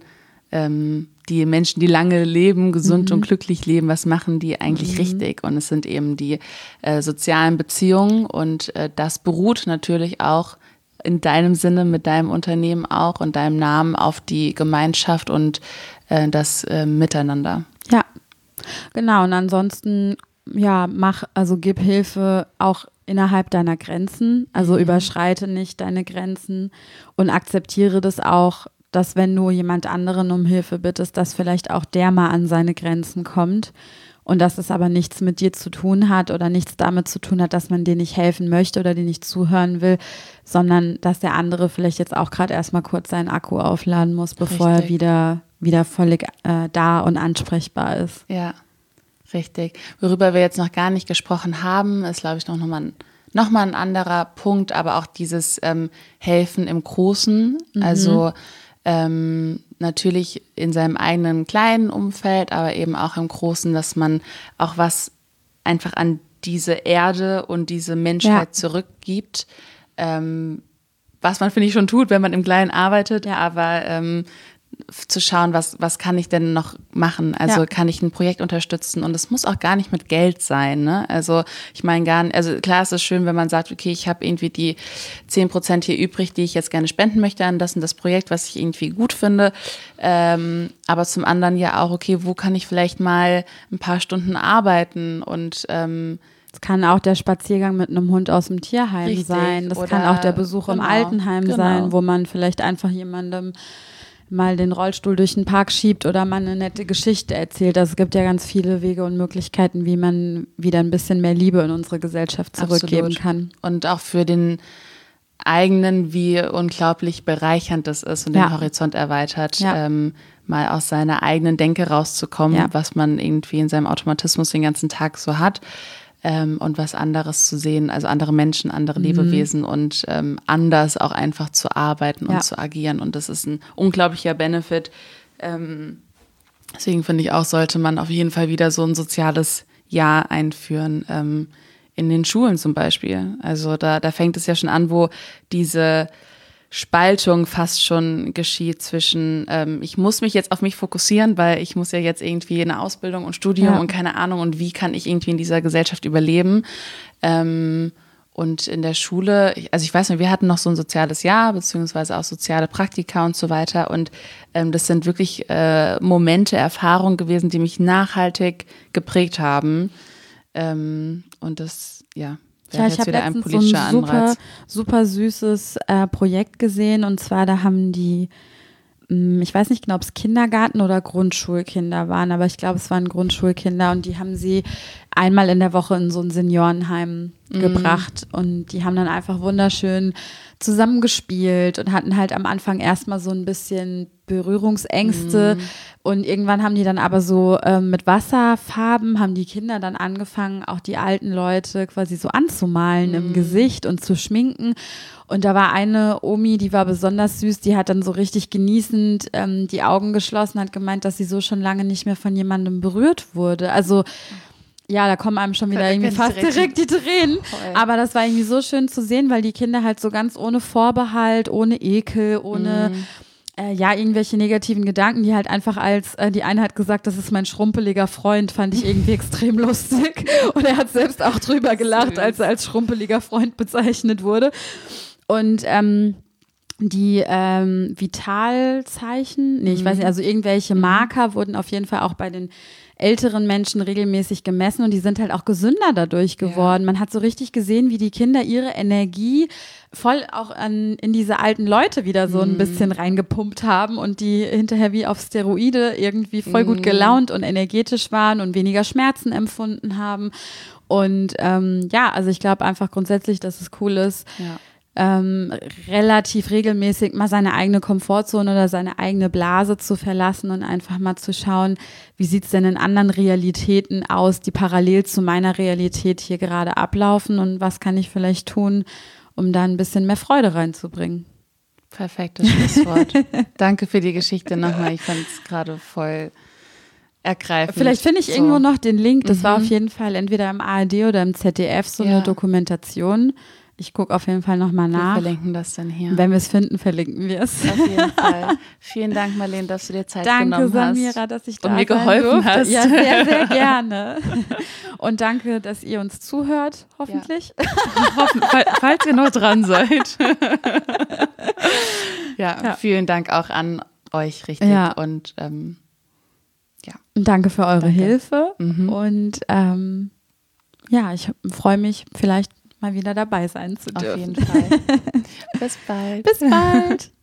die Menschen, die lange leben, gesund mhm. und glücklich leben, was machen die eigentlich mhm. richtig? Und es sind eben die äh, sozialen Beziehungen und äh, das beruht natürlich auch in deinem Sinne, mit deinem Unternehmen auch und deinem Namen auf die Gemeinschaft und äh, das äh, Miteinander. Ja, genau. Und ansonsten, ja, mach, also gib Hilfe auch innerhalb deiner Grenzen. Also mhm. überschreite nicht deine Grenzen und akzeptiere das auch, dass wenn du jemand anderen um Hilfe bittest, dass vielleicht auch der mal an seine Grenzen kommt und dass es aber nichts mit dir zu tun hat oder nichts damit zu tun hat, dass man dir nicht helfen möchte oder dir nicht zuhören will, sondern dass der andere vielleicht jetzt auch gerade erstmal kurz seinen Akku aufladen muss, bevor Richtig. er wieder, wieder völlig äh, da und ansprechbar ist. Ja, richtig. Worüber wir jetzt noch gar nicht gesprochen haben, ist, glaube ich, noch mal ein Nochmal ein anderer Punkt, aber auch dieses ähm, Helfen im Großen, mhm. also ähm, natürlich in seinem eigenen kleinen Umfeld, aber eben auch im Großen, dass man auch was einfach an diese Erde und diese Menschheit ja. zurückgibt, ähm, was man, finde ich, schon tut, wenn man im Kleinen arbeitet, ja. aber ähm, zu schauen, was, was kann ich denn noch machen? Also ja. kann ich ein Projekt unterstützen? Und es muss auch gar nicht mit Geld sein, ne? Also ich meine gar nicht, also klar ist es schön, wenn man sagt, okay, ich habe irgendwie die zehn Prozent hier übrig, die ich jetzt gerne spenden möchte an das und das Projekt, was ich irgendwie gut finde. Ähm, aber zum anderen ja auch, okay, wo kann ich vielleicht mal ein paar Stunden arbeiten und ähm, es kann auch der Spaziergang mit einem Hund aus dem Tierheim Richtig. sein. Das Oder, kann auch der Besuch genau, im Altenheim genau. sein, wo man vielleicht einfach jemandem mal den Rollstuhl durch den Park schiebt oder mal eine nette Geschichte erzählt. Also es gibt ja ganz viele Wege und Möglichkeiten, wie man wieder ein bisschen mehr Liebe in unsere Gesellschaft zurückgeben Absolut. kann. Und auch für den eigenen, wie unglaublich bereichernd das ist und ja. den Horizont erweitert, ja. ähm, mal aus seiner eigenen Denke rauszukommen, ja. was man irgendwie in seinem Automatismus den ganzen Tag so hat. Ähm, und was anderes zu sehen, also andere Menschen, andere mhm. Lebewesen und ähm, anders auch einfach zu arbeiten und ja. zu agieren. Und das ist ein unglaublicher Benefit. Ähm, deswegen finde ich auch, sollte man auf jeden Fall wieder so ein soziales Jahr einführen, ähm, in den Schulen zum Beispiel. Also da, da fängt es ja schon an, wo diese Spaltung fast schon geschieht zwischen, ähm, ich muss mich jetzt auf mich fokussieren, weil ich muss ja jetzt irgendwie eine Ausbildung und Studium ja. und keine Ahnung und wie kann ich irgendwie in dieser Gesellschaft überleben. Ähm, und in der Schule, also ich weiß nicht, wir hatten noch so ein soziales Jahr, beziehungsweise auch soziale Praktika und so weiter und ähm, das sind wirklich äh, Momente, Erfahrungen gewesen, die mich nachhaltig geprägt haben. Ähm, und das, ja, Ja, ich habe letztens so ein super, super süßes äh, Projekt gesehen und zwar, da haben die, mh, ich weiß nicht genau, ob es Kindergarten- oder Grundschulkinder waren, aber ich glaube, es waren Grundschulkinder und die haben sie einmal in der Woche in so ein Seniorenheim mhm. gebracht und die haben dann einfach wunderschön zusammengespielt und hatten halt am Anfang erstmal so ein bisschen Berührungsängste mhm. und irgendwann haben die dann aber so ähm, mit Wasserfarben haben die Kinder dann angefangen, auch die alten Leute quasi so anzumalen mhm. im Gesicht und zu schminken und da war eine Omi, die war besonders süß, die hat dann so richtig genießend ähm, die Augen geschlossen, hat gemeint, dass sie so schon lange nicht mehr von jemandem berührt wurde, also ja, da kommen einem schon wieder irgendwie fast direkt die Tränen. Voll. Aber das war irgendwie so schön zu sehen, weil die Kinder halt so ganz ohne Vorbehalt, ohne Ekel, ohne mm. äh, ja irgendwelche negativen Gedanken, die halt einfach als, äh, die eine hat gesagt, das ist mein schrumpeliger Freund, fand ich irgendwie extrem lustig. Und er hat selbst auch drüber gelacht, Süß. als er als schrumpeliger Freund bezeichnet wurde. Und ähm, die ähm, Vitalzeichen, nee, ich mm. weiß nicht, also irgendwelche Marker wurden auf jeden Fall auch bei den älteren Menschen regelmäßig gemessen und die sind halt auch gesünder dadurch geworden. Ja. Man hat so richtig gesehen, wie die Kinder ihre Energie voll auch an, in diese alten Leute wieder so ein mm. bisschen reingepumpt haben und die hinterher wie auf Steroide irgendwie voll mm. gut gelaunt und energetisch waren und weniger Schmerzen empfunden haben. Und ähm, ja, also ich glaube einfach grundsätzlich, dass es cool ist, ja. Ähm, relativ regelmäßig mal seine eigene Komfortzone oder seine eigene Blase zu verlassen und einfach mal zu schauen, wie sieht es denn in anderen Realitäten aus, die parallel zu meiner Realität hier gerade ablaufen und was kann ich vielleicht tun, um da ein bisschen mehr Freude reinzubringen. Perfektes Schlusswort. Danke für die Geschichte nochmal, ich fand es gerade voll ergreifend. Vielleicht finde ich so. irgendwo noch den Link, das mhm. war auf jeden Fall entweder im A R D oder im Z D F so ja. eine Dokumentation. Ich gucke auf jeden Fall nochmal nach. Wir verlinken das dann hier. Wenn wir es finden, verlinken wir es. Auf jeden Fall. Vielen Dank, Marlene, dass du dir Zeit danke, genommen hast. Danke, Samira, dass ich da und mir geholfen durfte. hast. Ja, sehr, sehr gerne. Und danke, dass ihr uns zuhört, hoffentlich. Ja. Falls ihr noch dran seid. ja, ja, vielen Dank auch an euch, richtig. Ja. Und ähm, ja. Danke für eure danke. Hilfe. Mhm. Und ähm, ja, ich freue mich, vielleicht mal wieder dabei sein zu dürfen. Auf jeden Fall. Bis bald. Bis bald.